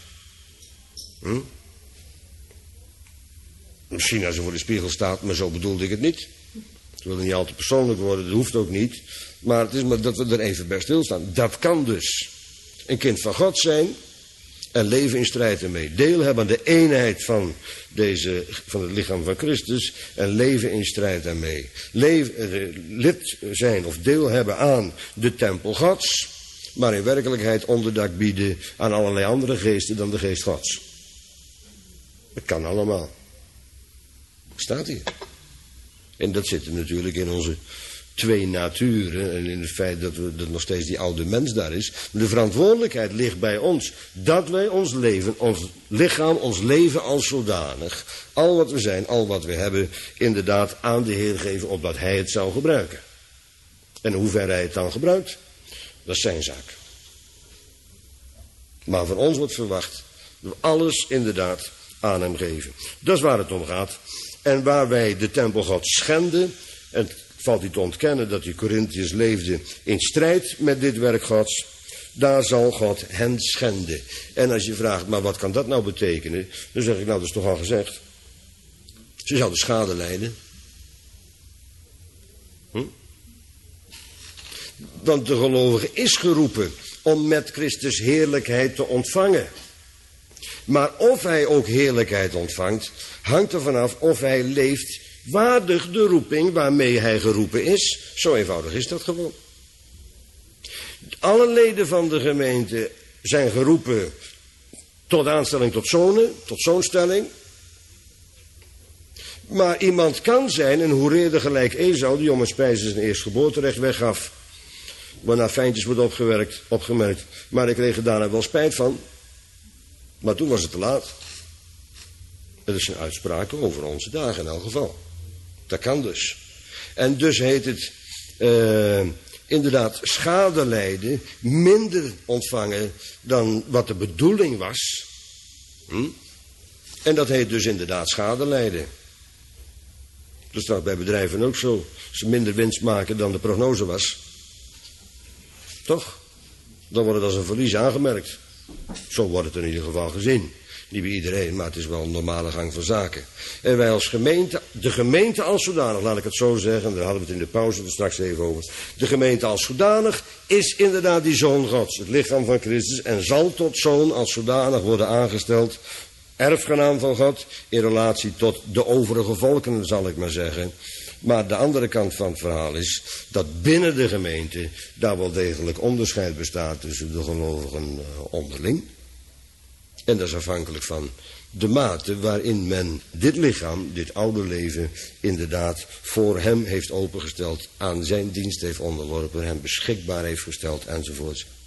Misschien als ze voor de spiegel staat, maar zo bedoelde ik het niet. Het wil niet al te persoonlijk worden, dat hoeft ook niet. Maar het is maar dat we er even bij stilstaan. Dat kan dus. Een kind van God zijn en leven in strijd ermee. Deel hebben aan de eenheid van het lichaam van Christus en leven in strijd daarmee. Lid zijn of deel hebben aan de tempel Gods, maar in werkelijkheid onderdak bieden aan allerlei andere geesten dan de geest Gods. Dat kan allemaal. Staat hier. En dat zit er natuurlijk in onze twee naturen en in het feit dat nog steeds die oude mens daar is. Maar de verantwoordelijkheid ligt bij ons dat wij ons leven, ons lichaam, ons leven als zodanig, al wat we zijn, al wat we hebben, inderdaad aan de Heer geven opdat Hij het zou gebruiken. En hoe ver Hij het dan gebruikt, dat is zijn zaak. Maar van ons wordt verwacht dat we alles inderdaad aan hem geven. Dat is waar het om gaat. En waar wij de tempel God schenden, en het valt niet te ontkennen dat die Corinthiërs leefden in strijd met dit werk Gods, daar zal God hen schenden. En als je vraagt, maar wat kan dat nou betekenen? Dan zeg ik, nou, dat is toch al gezegd. Ze zouden schade lijden. Want de gelovige is geroepen om met Christus heerlijkheid te ontvangen. Maar of hij ook heerlijkheid ontvangt, hangt er vanaf of hij leeft waardig de roeping waarmee hij geroepen is. Zo eenvoudig is dat gewoon. Alle leden van de gemeente zijn geroepen tot aanstelling tot zonen, tot zoonstelling. Maar iemand kan zijn een hoereerde gelijk Esau, die om een spijze zijn eerstgeboorterecht weggaf. Waarna fijntjes wordt opgemerkt. Maar ik kreeg er daarna wel spijt van. Maar toen was het te laat. Dat is een uitspraak over onze dagen in elk geval. Dat kan dus. En dus heet het inderdaad schade lijden, minder ontvangen dan wat de bedoeling was. En dat heet dus inderdaad schade lijden. Dat is toch bij bedrijven ook zo. Ze minder winst maken dan de prognose was. Toch? Dan wordt het als een verlies aangemerkt. Zo wordt het in ieder geval gezien. Niet bij iedereen, maar het is wel een normale gang van zaken. En wij als gemeente, de gemeente als zodanig, laat ik het zo zeggen, daar hadden we het in de pauze er straks even over. De gemeente als zodanig is inderdaad die zoon Gods, het lichaam van Christus, en zal tot zoon als zodanig worden aangesteld, erfgenaam van God, in relatie tot de overige volken, zal ik maar zeggen. Maar de andere kant van het verhaal is dat binnen de gemeente daar wel degelijk onderscheid bestaat tussen de gelovigen onderling. En dat is afhankelijk van de mate waarin men dit lichaam, dit oude leven, inderdaad voor hem heeft opengesteld, aan zijn dienst heeft onderworpen, hem beschikbaar heeft gesteld enzovoort.